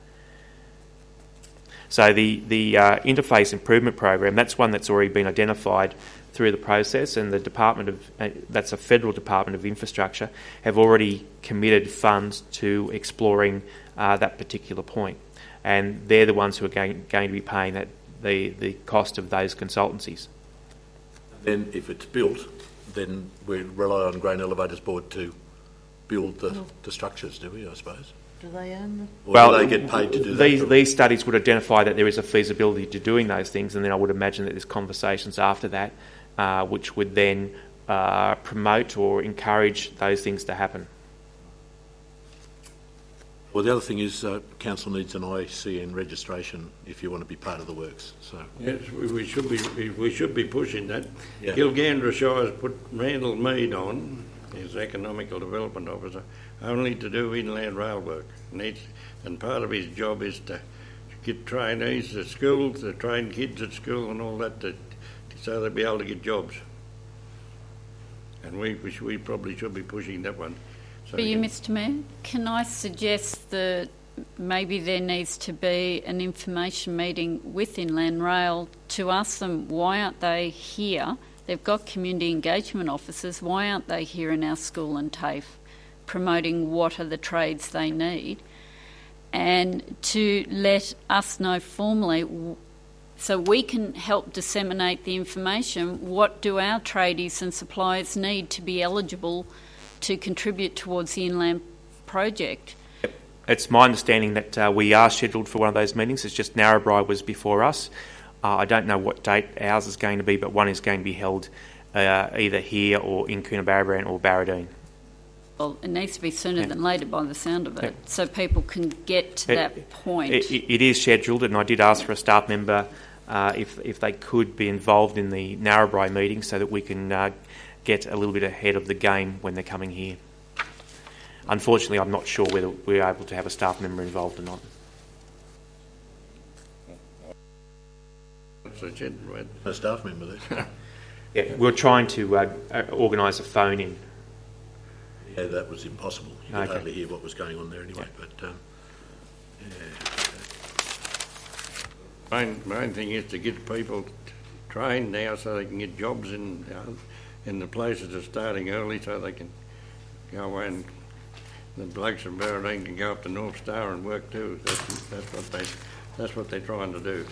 Speaker 2: So the, the uh, interface improvement program, that's one that's already been identified through the process, and the Department of, uh, that's a Federal Department of Infrastructure, have already committed funds to exploring uh, that particular point. And they're the ones who are going, going to be paying that the, the cost of those consultancies.
Speaker 5: Then if it's built, then we rely on Grain Elevators Board to build the,
Speaker 10: No.
Speaker 5: the structures, do we, I suppose?
Speaker 10: Do they own them?
Speaker 5: Or
Speaker 2: well,
Speaker 5: do they get paid to do
Speaker 2: these,
Speaker 5: that?
Speaker 2: These studies would identify that there is a feasibility to doing those things, and then I would imagine that there's conversations after that uh, which would then uh, promote or encourage those things to happen.
Speaker 5: Well, the other thing is uh, council needs an I C N registration if you want to be part of the works. So
Speaker 1: Yes, we, we should be we, we should be pushing that.
Speaker 5: Yeah.
Speaker 1: Gilgandra Shire's put Randall Mead on as Economical Development Officer only to do inland rail work. And, he's, and part of his job is to get trainees at schools, to train kids at school and all that, to, so they'll be able to get jobs. And we, we, we probably should be pushing that one. So
Speaker 8: For you,
Speaker 1: can-
Speaker 8: Mister Mayor, can I suggest that maybe there needs to be an information meeting with Inland Rail to ask them why aren't they here? They've got community engagement officers. Why aren't they here in our school and TAFE promoting what are the trades they need? And to let us know formally, so we can help disseminate the information, what do our tradies and suppliers need to be eligible to contribute towards the inland project?
Speaker 2: It's my understanding that uh, we are scheduled for one of those meetings. It's just Narrabri was before us. Uh, I don't know what date ours is going to be, but one is going to be held uh, either here or in Coonabarabran or Barradine.
Speaker 8: Well, it needs to be sooner
Speaker 2: Yeah.
Speaker 8: than later by the sound of it,
Speaker 2: Yeah.
Speaker 8: so people can get to
Speaker 2: It-
Speaker 8: that point.
Speaker 2: It, it, it is scheduled, and I did ask for a staff member uh, if if they could be involved in the Narrabri meeting so that we can uh, get a little bit ahead of the game when they're coming here. Unfortunately, I'm not sure whether we're able to have a staff member involved or not.
Speaker 1: So, Jen, right.
Speaker 5: a staff member there.
Speaker 2: Yeah, we're trying to uh, uh, organise a phone in.
Speaker 5: Yeah, that was impossible. You could
Speaker 2: Okay.
Speaker 5: hardly hear what was going on there anyway. But um, yeah,
Speaker 1: Main, main thing is to get people trained now so they can get jobs in uh, in the places that are starting early, so they can go away and the blokes from Barradine can go up to North Star and work too. That's, that's what they that's what they're trying to do.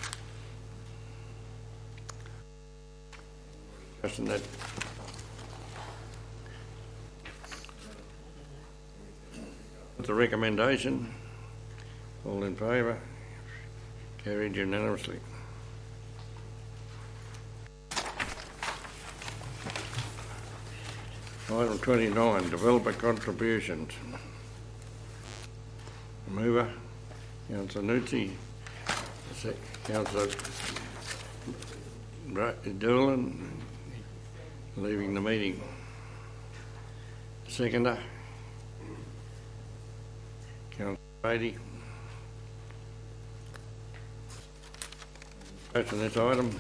Speaker 1: Question that. The recommendation. All in favour? Carried unanimously. Item twenty-nine, developer contributions. Mover, Councillor Nucci. Sec- Councillor Bra- Doolan, leaving the meeting. Seconder, Councillor Beatty. Votes on this item.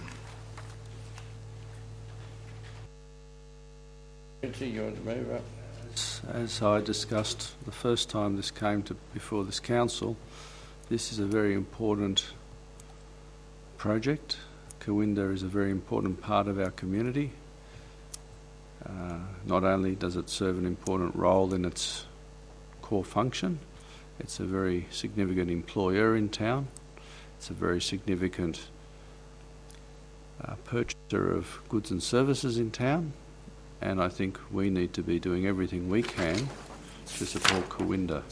Speaker 1: Nancy, you want to move up?
Speaker 6: As I discussed the first time this came to before this council, this is a very important project. Corinda is a very important part of our community. Uh, not only does it serve an important role in its core function, it's a very significant employer in town. It's a very significant uh, purchaser of goods and services in town. And I think we need to be doing everything we can to support Corinda.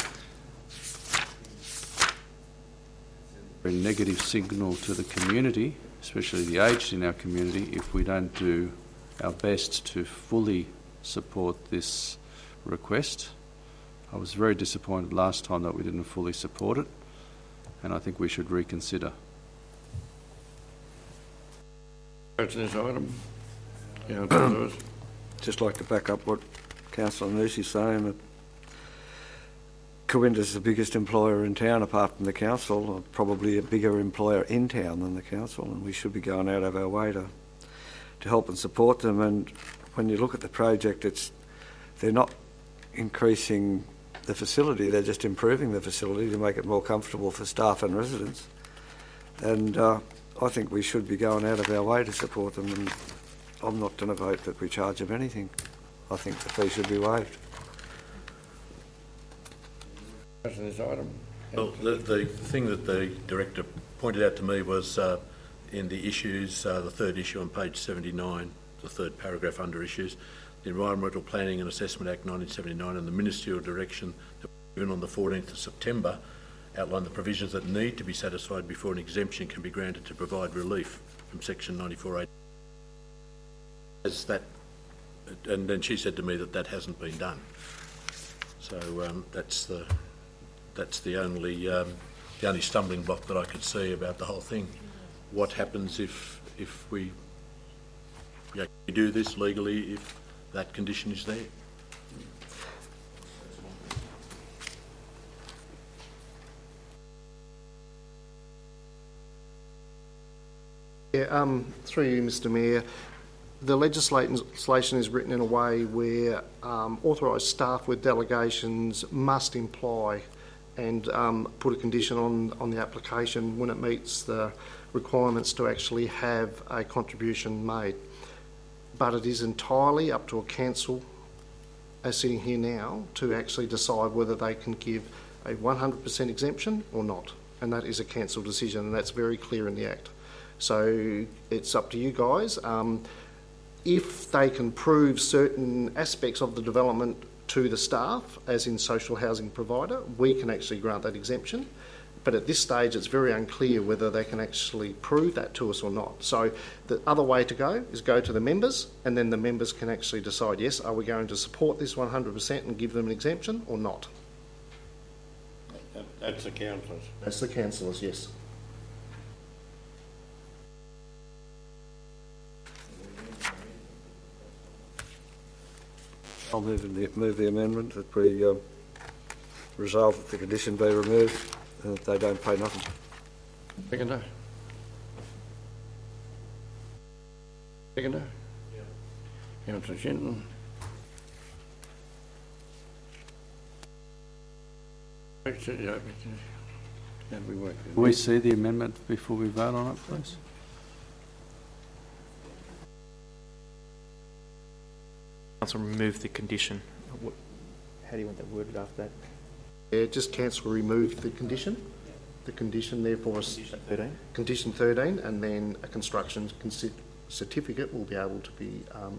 Speaker 6: A very negative signal to the community, especially the aged in our community, if we don't do our best to fully support this request. I was very disappointed last time that we didn't fully support it, and I think we should reconsider.
Speaker 1: Votes on this item. Councillor Lewis.
Speaker 11: Just like to back up what Councillor Nucci's saying, that Corinda's the biggest employer in town apart from the council, or probably a bigger employer in town than the council, and we should be going out of our way to to help and support them. And when you look at the project, it's they're not increasing the facility, they're just improving the facility to make it more comfortable for staff and residents. And uh, I think we should be going out of our way to support them, and I'm not going to vote that we charge them anything. I think the fee should be waived.
Speaker 1: Votes on this item.
Speaker 5: well, the, the thing that the director pointed out to me was uh, in the issues, uh, the third issue on page seventy-nine, the third paragraph under issues, the Environmental Planning and Assessment Act nineteen seventy-nine and the ministerial direction that was given on the fourteenth of September outline the provisions that need to be satisfied before an exemption can be granted to provide relief from section ninety-four eight. As that, and then she said to me that that hasn't been done. So um, that's the that's the only um, the only stumbling block that I could see about the whole thing. What happens if if we, we actually do this legally if that condition is there?
Speaker 4: Yeah, um, through you, Mister Mayor, the legislation is written in a way where um, authorised staff with delegations must imply and um, put a condition on, on the application when it meets the requirements to actually have a contribution made. But it is entirely up to a council, as sitting here now, to actually decide whether they can give a one hundred percent exemption or not. And that is a council decision, and that's very clear in the Act. So it's up to you guys. Um, if they can prove certain aspects of the development to the staff, as in social housing provider, we can actually grant that exemption. But at this stage, it's very unclear whether they can actually prove that to us or not. So the other way to go is go to the members, and then the members can actually decide, yes, are we going to support this one hundred percent and give them an exemption or not?
Speaker 1: That, that's the councillors.
Speaker 4: That's the councillors, yes.
Speaker 11: I'll move, in the, move the amendment that we um, resolve that the condition be removed and that they don't pay nothing.
Speaker 1: Seconder? Seconder? Yeah. Councillor Shenton? Can we work
Speaker 6: Will we see the amendment before we vote on it, please?
Speaker 2: Council remove the condition. What, how do you want that worded after that?
Speaker 4: Yeah, just council remove the condition. The condition, therefore, is
Speaker 2: Condition thirteen.
Speaker 4: condition thirteen, and then a construction consi- certificate will be able to be. Um,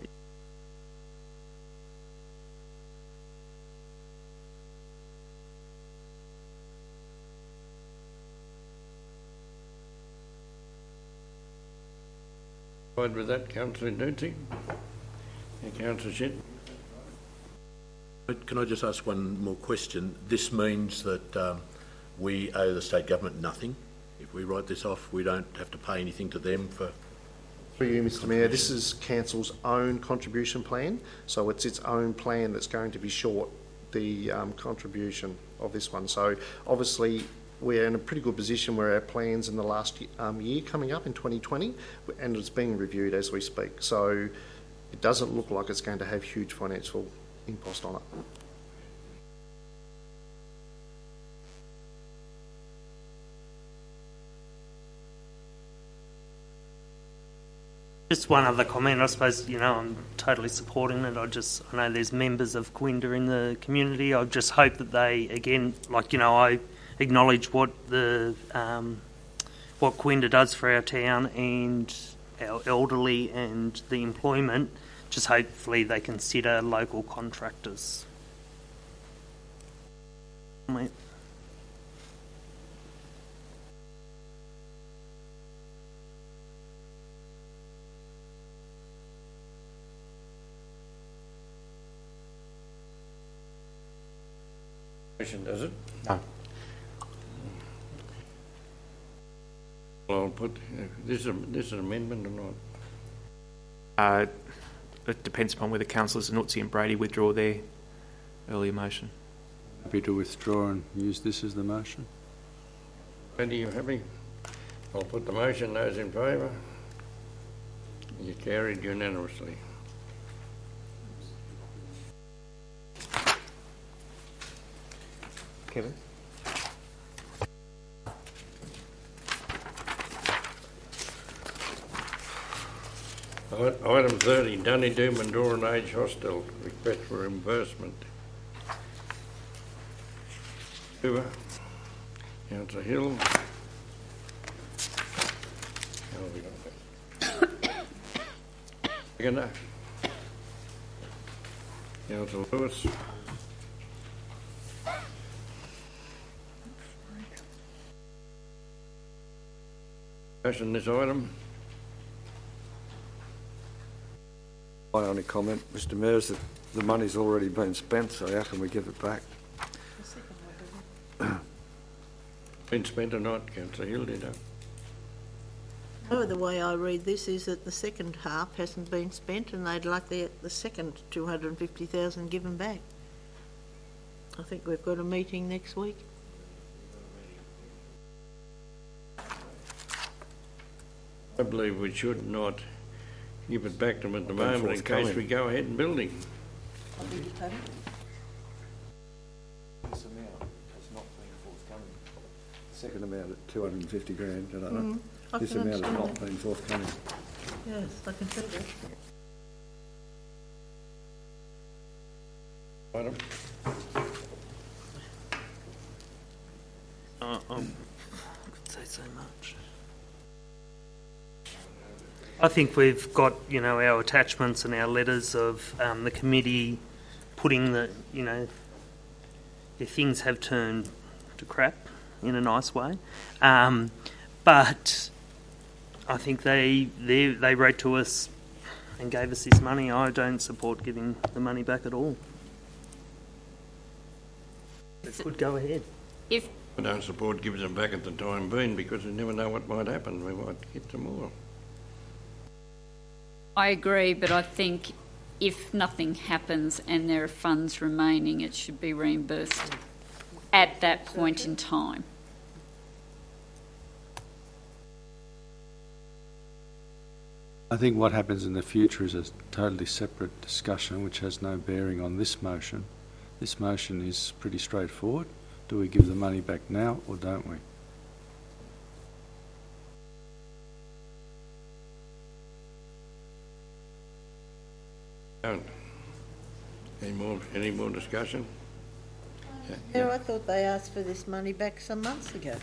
Speaker 1: Satisfied with that, Councillor Dooty? And Councillor Shenton?
Speaker 5: But can I just ask one more question? This means that um, we owe the state government nothing. If we write this off, we don't have to pay anything to them for...
Speaker 4: For you, Mister Mayor, this is council's own contribution plan, so it's its own plan that's going to be short the um, contribution of this one. So obviously we're in a pretty good position where our plans in the last um, year coming up in twenty twenty, and it's being reviewed as we speak. So it doesn't look like it's going to have huge financial impost on it.
Speaker 7: Just one other comment. I suppose, you know, I'm totally supporting it. I just, I know there's members of Quinda in the community. I just hope that they, again, like, you know, I acknowledge what the um, what Quinda does for our town and our elderly and the employment. Just hopefully they consider local contractors. Mate.
Speaker 1: Does it?
Speaker 2: No.
Speaker 1: Well, I'll put, uh, this is, a, this is an amendment or not?
Speaker 2: Uh, it depends upon whether councillors Nutzi and Brady withdraw their earlier motion.
Speaker 6: Happy to withdraw and use this as the motion.
Speaker 1: Brady, you happy? I'll put the motion. Those in favour? You carried unanimously.
Speaker 2: Kevin?
Speaker 1: Item thirty, Dunedin and Doran Age Hostel, request for reimbursement. Hoover, Councillor Hill. How have we got that? Seconder. Councillor Lewis. Discussion this item.
Speaker 11: My only comment, Mister Mayor, is that the money's already been spent, so how can we give it back?
Speaker 1: Been spent or not, Councillor Hill, do you know?
Speaker 10: Oh, the way I read this is that the second half hasn't been spent and they'd like the, the second two hundred fifty thousand given back. I think we've got a meeting next week.
Speaker 1: I believe we should not give it back to them at the
Speaker 11: Been
Speaker 1: moment in case
Speaker 11: forthcoming.
Speaker 1: we go ahead and building.
Speaker 10: I beg your pardon?
Speaker 11: This amount has not been forthcoming. Second amount at two hundred fifty grand, I don't know.
Speaker 10: Mm, I
Speaker 11: This
Speaker 10: can
Speaker 11: amount has
Speaker 10: understand
Speaker 11: not
Speaker 10: that.
Speaker 11: been forthcoming.
Speaker 10: Yes, I can see that.
Speaker 1: Item.
Speaker 7: Uh, um, I could say so much. I think we've got, you know, our attachments and our letters of um, the committee putting the, you know, if things have turned to crap in a nice way. Um, but I think they, they they wrote to us and gave us this money. I don't support giving the money back at all. It could go ahead.
Speaker 8: If
Speaker 1: I don't support giving them back at the time being because we never know what might happen. We might get some more.
Speaker 8: I agree, but I think if nothing happens and there are funds remaining, it should be reimbursed at that point in time.
Speaker 6: I think what happens in the future is a totally separate discussion which has no bearing on this motion. This motion is pretty straightforward. Do we give the money back now or don't we?
Speaker 1: Don't. Any more, any more discussion? Yeah,
Speaker 10: Yeah, I thought they asked for this money back some months ago.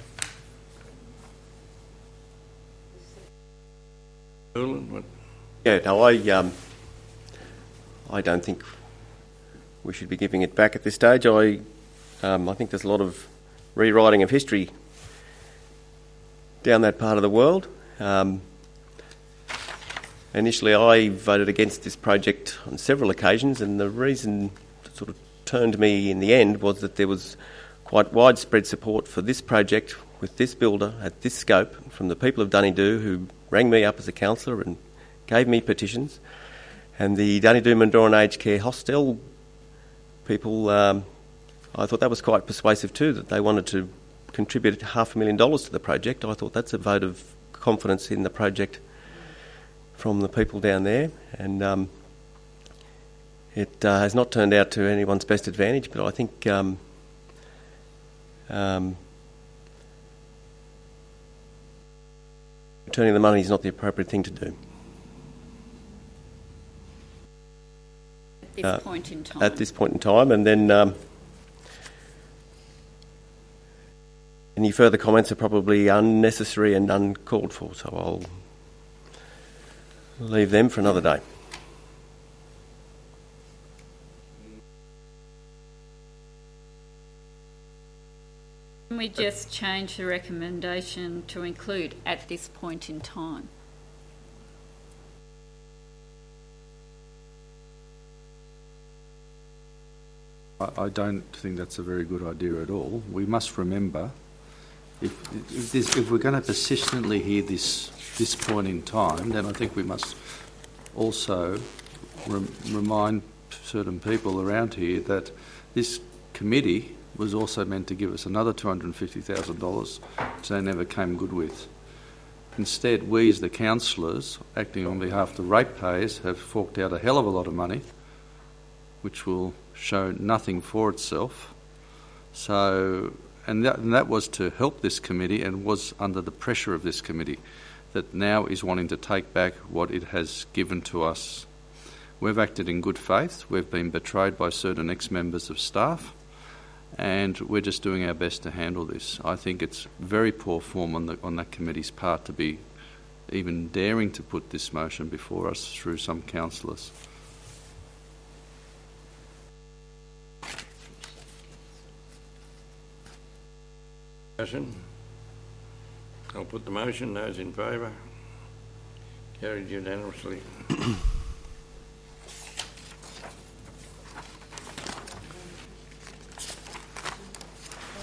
Speaker 1: Ulan, what?
Speaker 3: Yeah, no, I, um, I don't think we should be giving it back at this stage. I, um, I think there's a lot of rewriting of history down that part of the world. Um, initially, I voted against this project on several occasions, and the reason that sort of turned me in the end was that there was quite widespread support for this project with this builder at this scope from the people of Dunedoo who rang me up as a councillor and gave me petitions, and the Dunedoo-Mendorran Aged Care Hostel people, um, I thought that was quite persuasive too, that they wanted to contribute half a million dollars to the project. I thought that's a vote of confidence in the project from the people down there, and um, it uh, has not turned out to anyone's best advantage, but I think um, um, returning the money is not the appropriate thing to do.
Speaker 8: At this
Speaker 3: Uh,
Speaker 8: point in time.
Speaker 3: At this point in time, and then um, any further comments are probably unnecessary and uncalled for, so I'll leave them for another day.
Speaker 8: Can we just change the recommendation to include at this point in time?
Speaker 6: I, I don't think that's a very good idea at all. We must remember, if, if, this, if we're going to persistently hear this this point in time, then I think we must also rem- remind certain people around here that this committee was also meant to give us another two hundred fifty thousand dollars, which they never came good with. Instead, we as the councillors, acting on behalf of the ratepayers, have forked out a hell of a lot of money, which will show nothing for itself. So, and that, and that was to help this committee and was under the pressure of this committee that now is wanting to take back what it has given to us. We've acted in good faith. We've been betrayed by certain ex-members of staff, and we're just doing our best to handle this. I think it's very poor form on, the, on that committee's part to be even daring to put this motion before us through some councillors.
Speaker 1: Discussion? I'll put the motion. Those in favour? Carried unanimously.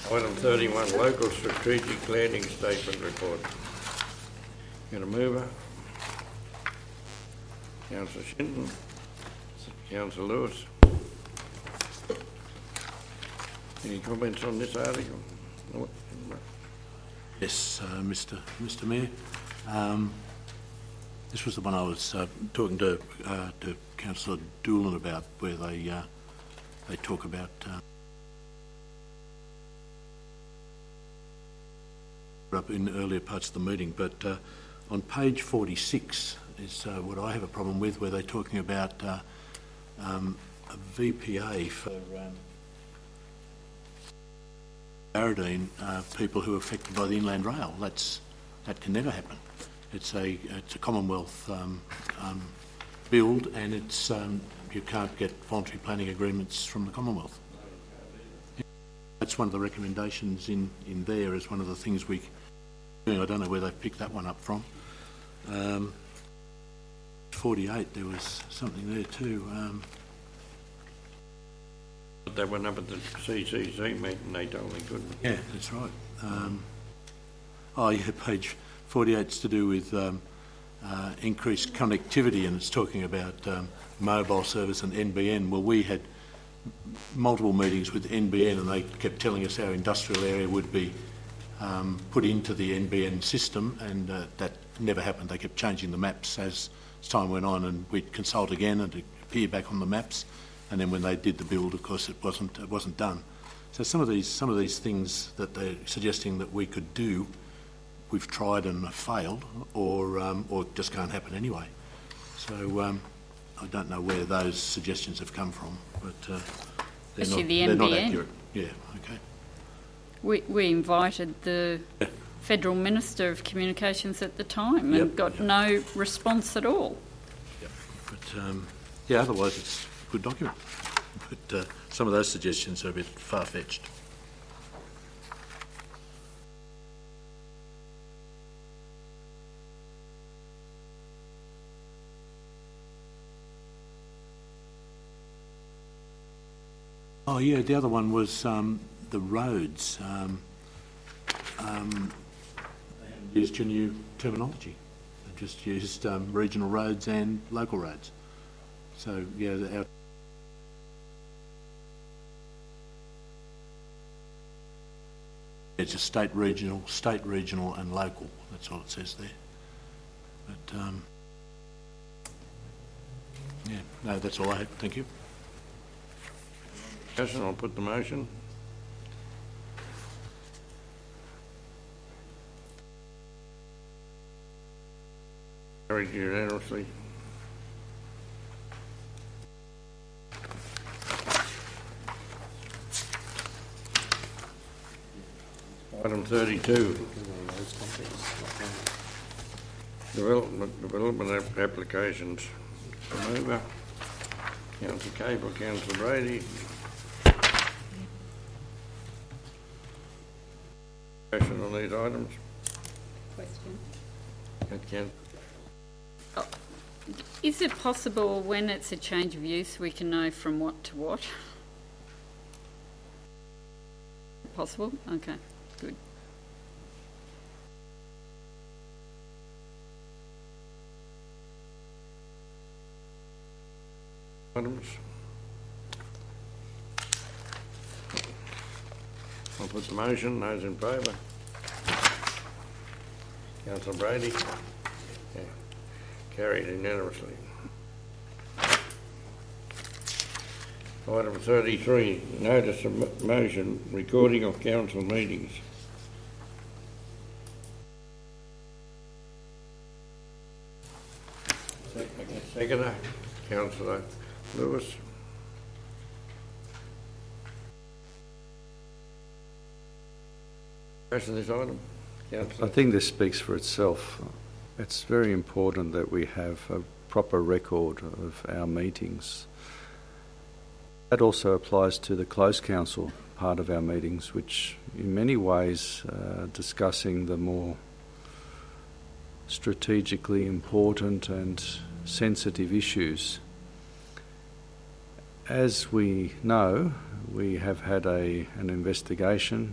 Speaker 1: Item thirty-one, local strategic planning statement report. Got a mover? Councillor Shinton. Councillor Lewis. Any comments on this article? No.
Speaker 5: Yes, uh, Mr. Mr. Mayor. Um, this was the one I was uh, talking to uh, to Councillor Doolan about, where they uh, they talk about uh, up in earlier parts of the meeting. But uh, on page forty-six is uh, what I have a problem with, where they're talking about uh, um, a V P A for Um, Barradine, uh, people who are affected by the Inland Rail. That's that can never happen. It's a it's a Commonwealth um, um, build, and it's um, you can't get voluntary planning agreements from the Commonwealth. That's one of the recommendations in in there. Is one of the things we. I don't know where they've picked that one up from. Um, forty-eight, there was something there too. Um,
Speaker 1: They went up at the C C C meeting, they told me couldn't.
Speaker 5: Yeah, that's right. Um, oh, yeah, page forty-eight's to do with um, uh, increased connectivity, and it's talking about um, mobile service and N B N. Well, we had multiple meetings with N B N, and they kept telling us our industrial area would be um, put into the N B N system, and uh, that never happened. They kept changing the maps as time went on, and we'd consult again and it'd appear back on the maps. And then when they did the build, of course, it wasn't it wasn't done. So some of these some of these things that they're suggesting that we could do, we've tried and have failed, or um, or just can't happen anyway. So um, I don't know where those suggestions have come from, but uh, they're,
Speaker 8: Especially
Speaker 5: not,
Speaker 8: the
Speaker 5: they're
Speaker 8: N B N.
Speaker 5: not accurate. Yeah, okay.
Speaker 8: We, we invited the
Speaker 5: Yeah.
Speaker 8: Federal Minister of Communications at the time and
Speaker 5: Yep,
Speaker 8: got
Speaker 5: yep.
Speaker 8: no response at all.
Speaker 5: Yep. But um, yeah, otherwise it's a good document. But uh, some of those suggestions are a bit far-fetched. Oh yeah, the other one was um, the roads. Um, um, they haven't used your new terminology. They've just used um, regional roads and local roads. So yeah, the- our it's a state, regional, state, regional, and local. That's all it says there. But um, yeah, no, that's all I had. Thank you.
Speaker 1: Discussion, I'll put the motion. Carried unanimously. Item thirty-two. Development, development app- applications. Mover. Councillor Cable, Councillor Brady. Discussion on these items.
Speaker 8: Question.
Speaker 1: That can-
Speaker 8: Is it possible when it's a change of use we can know from what to what? Possible? Okay, good.
Speaker 1: Items. I'll put the motion. Those in favour? Councillor Brady? Yeah. Carried unanimously. Item thirty-three, notice of mo- motion, recording of council meetings. Seconder, Councillor Lewis. Question this item? Councillor.
Speaker 6: I think this speaks for itself. It's very important that we have a proper record of our meetings. That also applies to the closed council part of our meetings, which in many ways uh, discussing the more strategically important and sensitive issues. As we know, we have had a, an investigation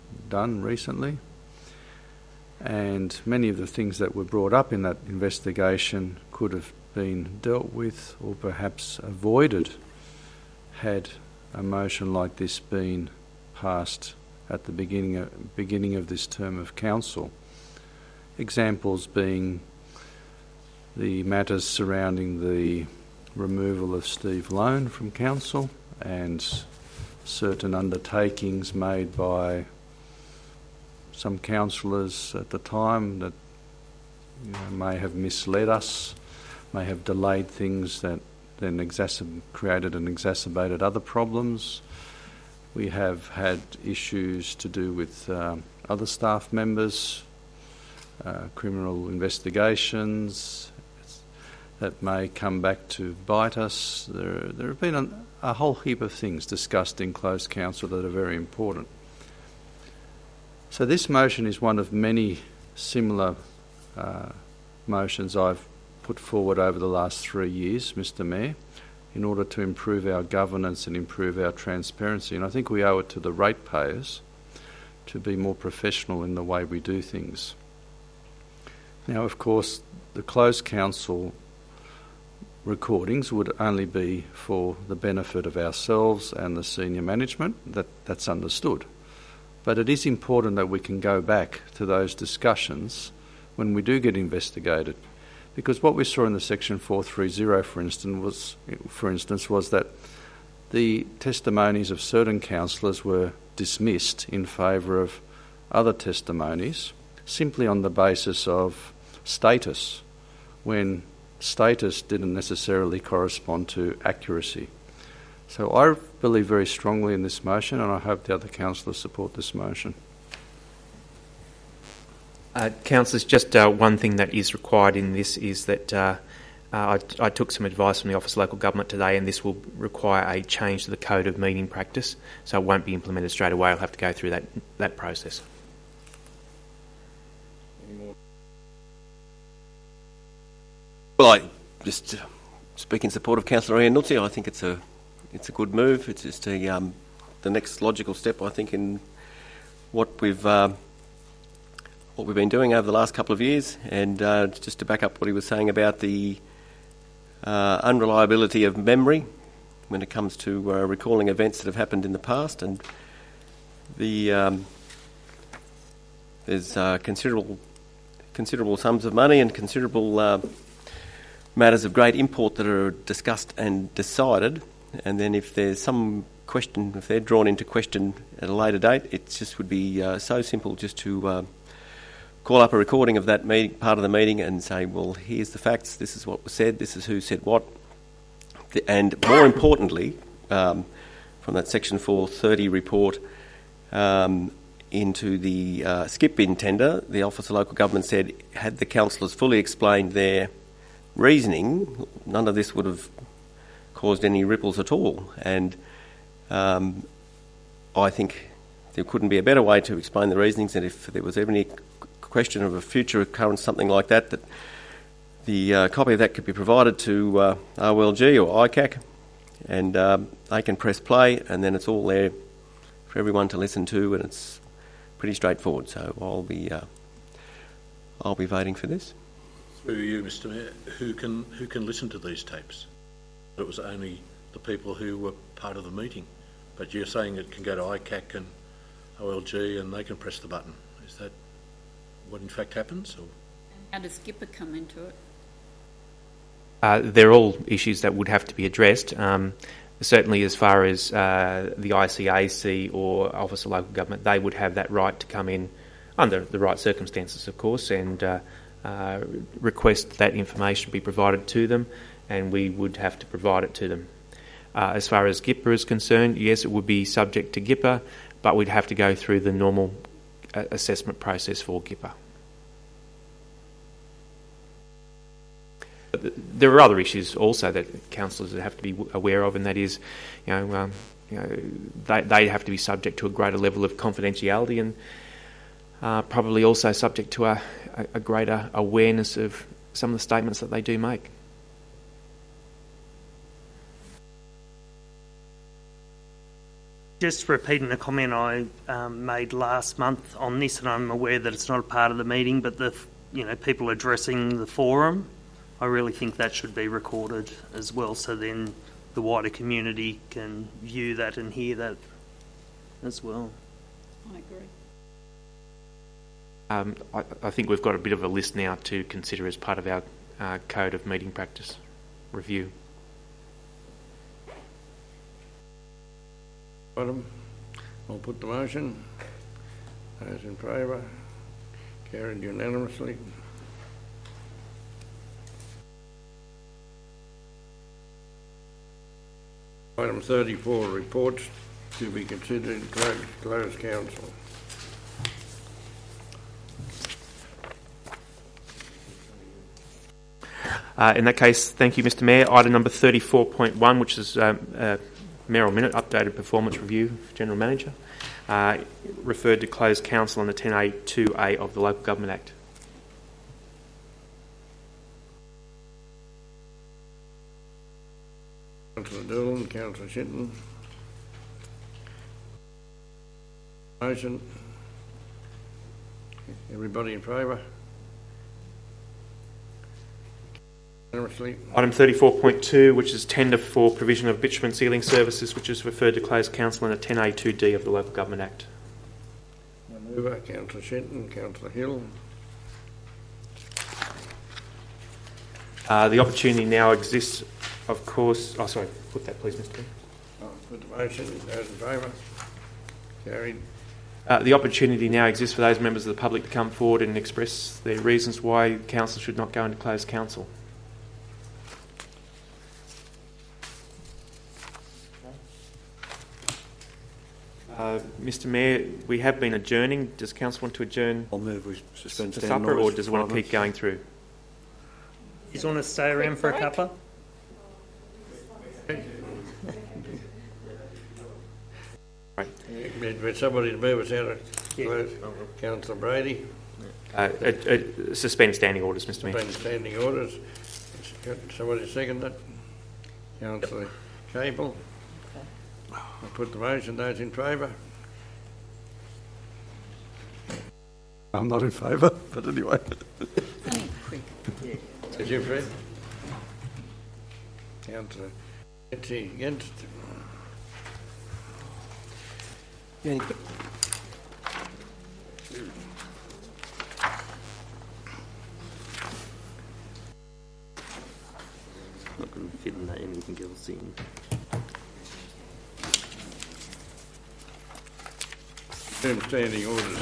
Speaker 6: done recently. And many of the things that were brought up in that investigation could have been dealt with or perhaps avoided had a motion like this been passed at the beginning of, beginning of this term of council. Examples being the matters surrounding the removal of Steve Lone from council and certain undertakings made by some councillors at the time that you know, may have misled us, may have delayed things that then exacerb- created and exacerbated other problems. We have had issues to do with um, other staff members, uh, criminal investigations that may come back to bite us. There, there have been a, a whole heap of things discussed in closed council that are very important. So this motion is one of many similar uh, motions I've put forward over the last three years, Mister Mayor, in order to improve our governance and improve our transparency. And I think we owe it to the ratepayers to be more professional in the way we do things. Now, of course, the closed council recordings would only be for the benefit of ourselves and the senior management. That, that's understood. But it is important that we can go back to those discussions when we do get investigated. Because what we saw in the Section four thirty, for instance, was, for instance, was that the testimonies of certain councillors were dismissed in favour of other testimonies simply on the basis of status, when status didn't necessarily correspond to accuracy. So I believe very strongly in this motion, and I hope the other councillors support this motion.
Speaker 2: Uh, councillors, just uh, one thing that is required in this is that uh, uh, I, I took some advice from the Office of Local Government today, and this will require a change to the Code of Meeting Practice, so it won't be implemented straight away. I'll have to go through that, that process.
Speaker 3: Well, I just uh, speak in support of Councillor Ian Nutzi. I think it's a it's a good move. It's just a, um, the next logical step, I think, in what we've uh, what we've been doing over the last couple of years. And uh, just to back up what he was saying about the uh, unreliability of memory when it comes to uh, recalling events that have happened in the past, and the um, there's uh, considerable considerable sums of money and considerable uh, matters of great import that are discussed and decided, and then if there's some question, if they're drawn into question at a later date, it just would be uh, so simple just to uh, call up a recording of that meeting, part of the meeting, and say, well, here's the facts, this is what was said, this is who said what. And more importantly, um, from that Section four thirty report um, into the uh, skip bin tender, the Office of Local Government said, had the councillors fully explained their reasoning, none of this would have caused any ripples at all. And um, I think there couldn't be a better way to explain the reasonings, and if there was ever any question of a future occurrence, something like that, that the uh, copy of that could be provided to uh, O L G or I C A C, and um, they can press play, and then it's all there for everyone to listen to, and it's pretty straightforward. So I'll be uh, I'll be voting for this.
Speaker 5: Through you, Mister Mayor, who can who can listen to these tapes? It was only the people who were part of the meeting, but you're saying it can go to I C A C and O L G and they can press the button. Is that what in fact happens? Or?
Speaker 8: How does Skipper come into it?
Speaker 2: Uh, they're all issues that would have to be addressed. Um, certainly as far as uh, the I C A C or Office of Local Government, they would have that right to come in under the right circumstances, of course, and uh, uh, request that information be provided to them, and we would have to provide it to them. Uh, as far as GIPA is concerned, yes, it would be subject to GIPA, but we'd have to go through the normal uh, assessment process for GIPA. There are other issues also that councillors have to be aware of, and that is, you know, um, you know, they, they have to be subject to a greater level of confidentiality, and uh, probably also subject to a, a, a greater awareness of some of the statements that they do make.
Speaker 7: Just repeating a comment I um, made last month on this, and I'm aware that it's not a part of the meeting, but the you know people addressing the forum, I really think that should be recorded as well, so then the wider community can view that and hear that as well.
Speaker 8: I agree.
Speaker 2: Um, I, I think we've got a bit of a list now to consider as part of our uh, Code of Meeting Practice review.
Speaker 1: Item. I'll put the motion. Those in favour? Carried unanimously. Item thirty-four, reports to be considered in closed, closed council.
Speaker 2: Uh, in that case, thank you, Mister Mayor. Item number thirty-four point one, which is um, uh, Mayoral Minute, updated performance review, General Manager, uh, referred to closed council under ten A two A of the Local Government Act.
Speaker 1: Councillor Doolan, Councillor Shinton. Motion. Everybody in favour? Unanimously.
Speaker 2: Item thirty-four point two, which is tender for provision of bitumen sealing services, which is referred to closed council under ten A two D of the Local Government Act.
Speaker 1: Mover, Councillor Shinton, Councillor Hill.
Speaker 2: Uh, the opportunity now exists, of course. Oh, sorry. Put that, please, Mister Mayor.
Speaker 1: Oh, put the motion. Those in favour? Carried.
Speaker 2: Uh, the opportunity now exists for those members of the public to come forward and express their reasons why council should not go into closed council. Uh, Mister Mayor, we have been adjourning. Does council want to adjourn
Speaker 11: I'll move we suspend
Speaker 2: to
Speaker 11: standing
Speaker 2: supper, or
Speaker 11: orders
Speaker 2: does it
Speaker 11: for
Speaker 2: want to
Speaker 11: five
Speaker 2: keep going through?
Speaker 7: You want to stay around for a cuppa?
Speaker 2: Right.
Speaker 1: With somebody to move us out of close. Councillor Brady.
Speaker 2: Uh, uh, uh, suspend standing orders, Mister Mayor.
Speaker 1: Suspend standing orders. Somebody second that? Councillor Cable. I'll put the motion. Those in favour?
Speaker 6: I'm not in favour, but anyway.
Speaker 1: Is you, Fred? Councillor Betsy against?
Speaker 3: Yeah.
Speaker 7: Not going to fit in that anything else in.
Speaker 1: Term standing orders.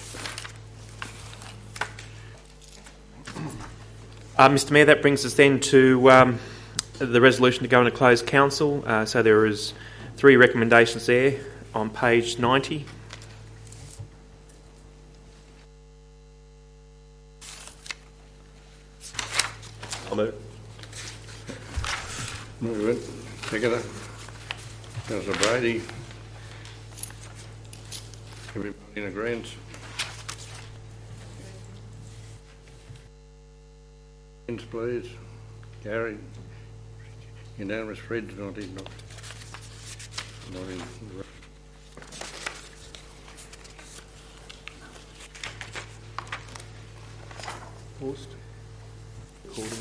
Speaker 2: Uh, Mister Mayor, that brings us then to um, the resolution to go into closed council. Uh, so there is three recommendations there on page ninety.
Speaker 3: I'll move.
Speaker 1: Move it. Second it. Councillor Brady. Everybody in agreement? Against, please. Carried. Unanimous. Fred's not in. Not, not in.
Speaker 2: Paused. Recording.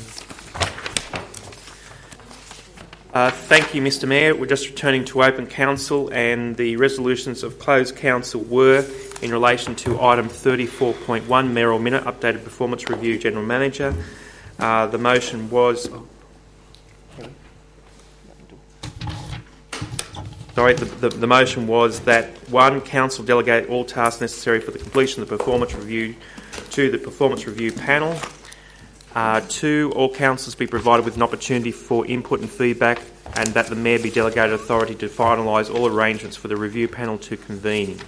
Speaker 2: Uh, thank you, Mister Mayor. We're just returning to open council, and the resolutions of closed council were in relation to item thirty-four point one, Mayoral Minute, updated performance review, General Manager. Uh, the motion was... Sorry, the, the, the motion was that, one, council delegate all tasks necessary for the completion of the performance review to the performance review panel. Uh, two, all councillors be provided with an opportunity for input and feedback, and that the Mayor be delegated authority to finalise all arrangements for the review panel to convene.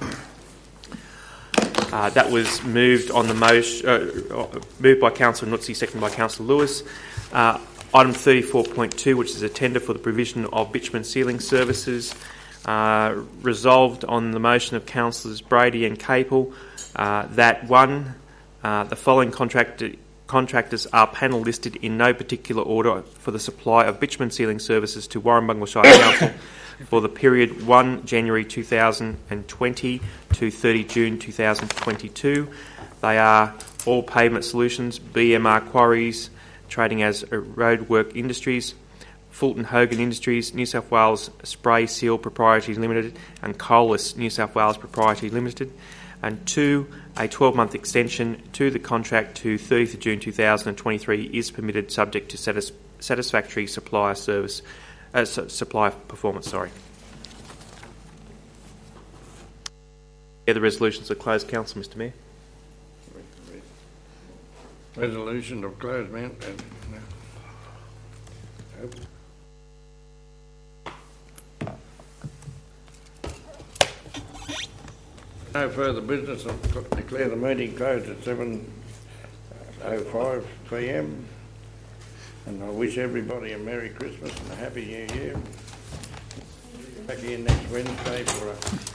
Speaker 2: Uh, that was moved on the motion, uh, moved by Councillor Nutzi, seconded by Councillor Lewis. Uh, item thirty-four point two, which is a tender for the provision of bitumen sealing services, uh, resolved on the motion of Councillors Brady and Capel, uh, that one, uh, the following contract contractors are panel listed in no particular order for the supply of bitumen sealing services to Warrumbungle Shire Council for the period first January two thousand twenty to thirty June two thousand twenty-two. They are All Pavement Solutions, B M R Quarries, trading as Roadwork Industries, Fulton Hogan Industries, New South Wales Spray Seal Proprietary Limited, and Colas New South Wales Proprietary Limited. And two, a twelve-month extension to the contract to thirtieth of June two thousand twenty-three is permitted, subject to satis- satisfactory supplier service, uh, su- supplier performance. Sorry. Yeah, the resolutions are closed. Council, Mister Mayor.
Speaker 1: Resolution of closed, man. No further business. I'll declare the meeting closed at seven oh five p m and I wish everybody a Merry Christmas and a Happy New Year. Back here next Wednesday for a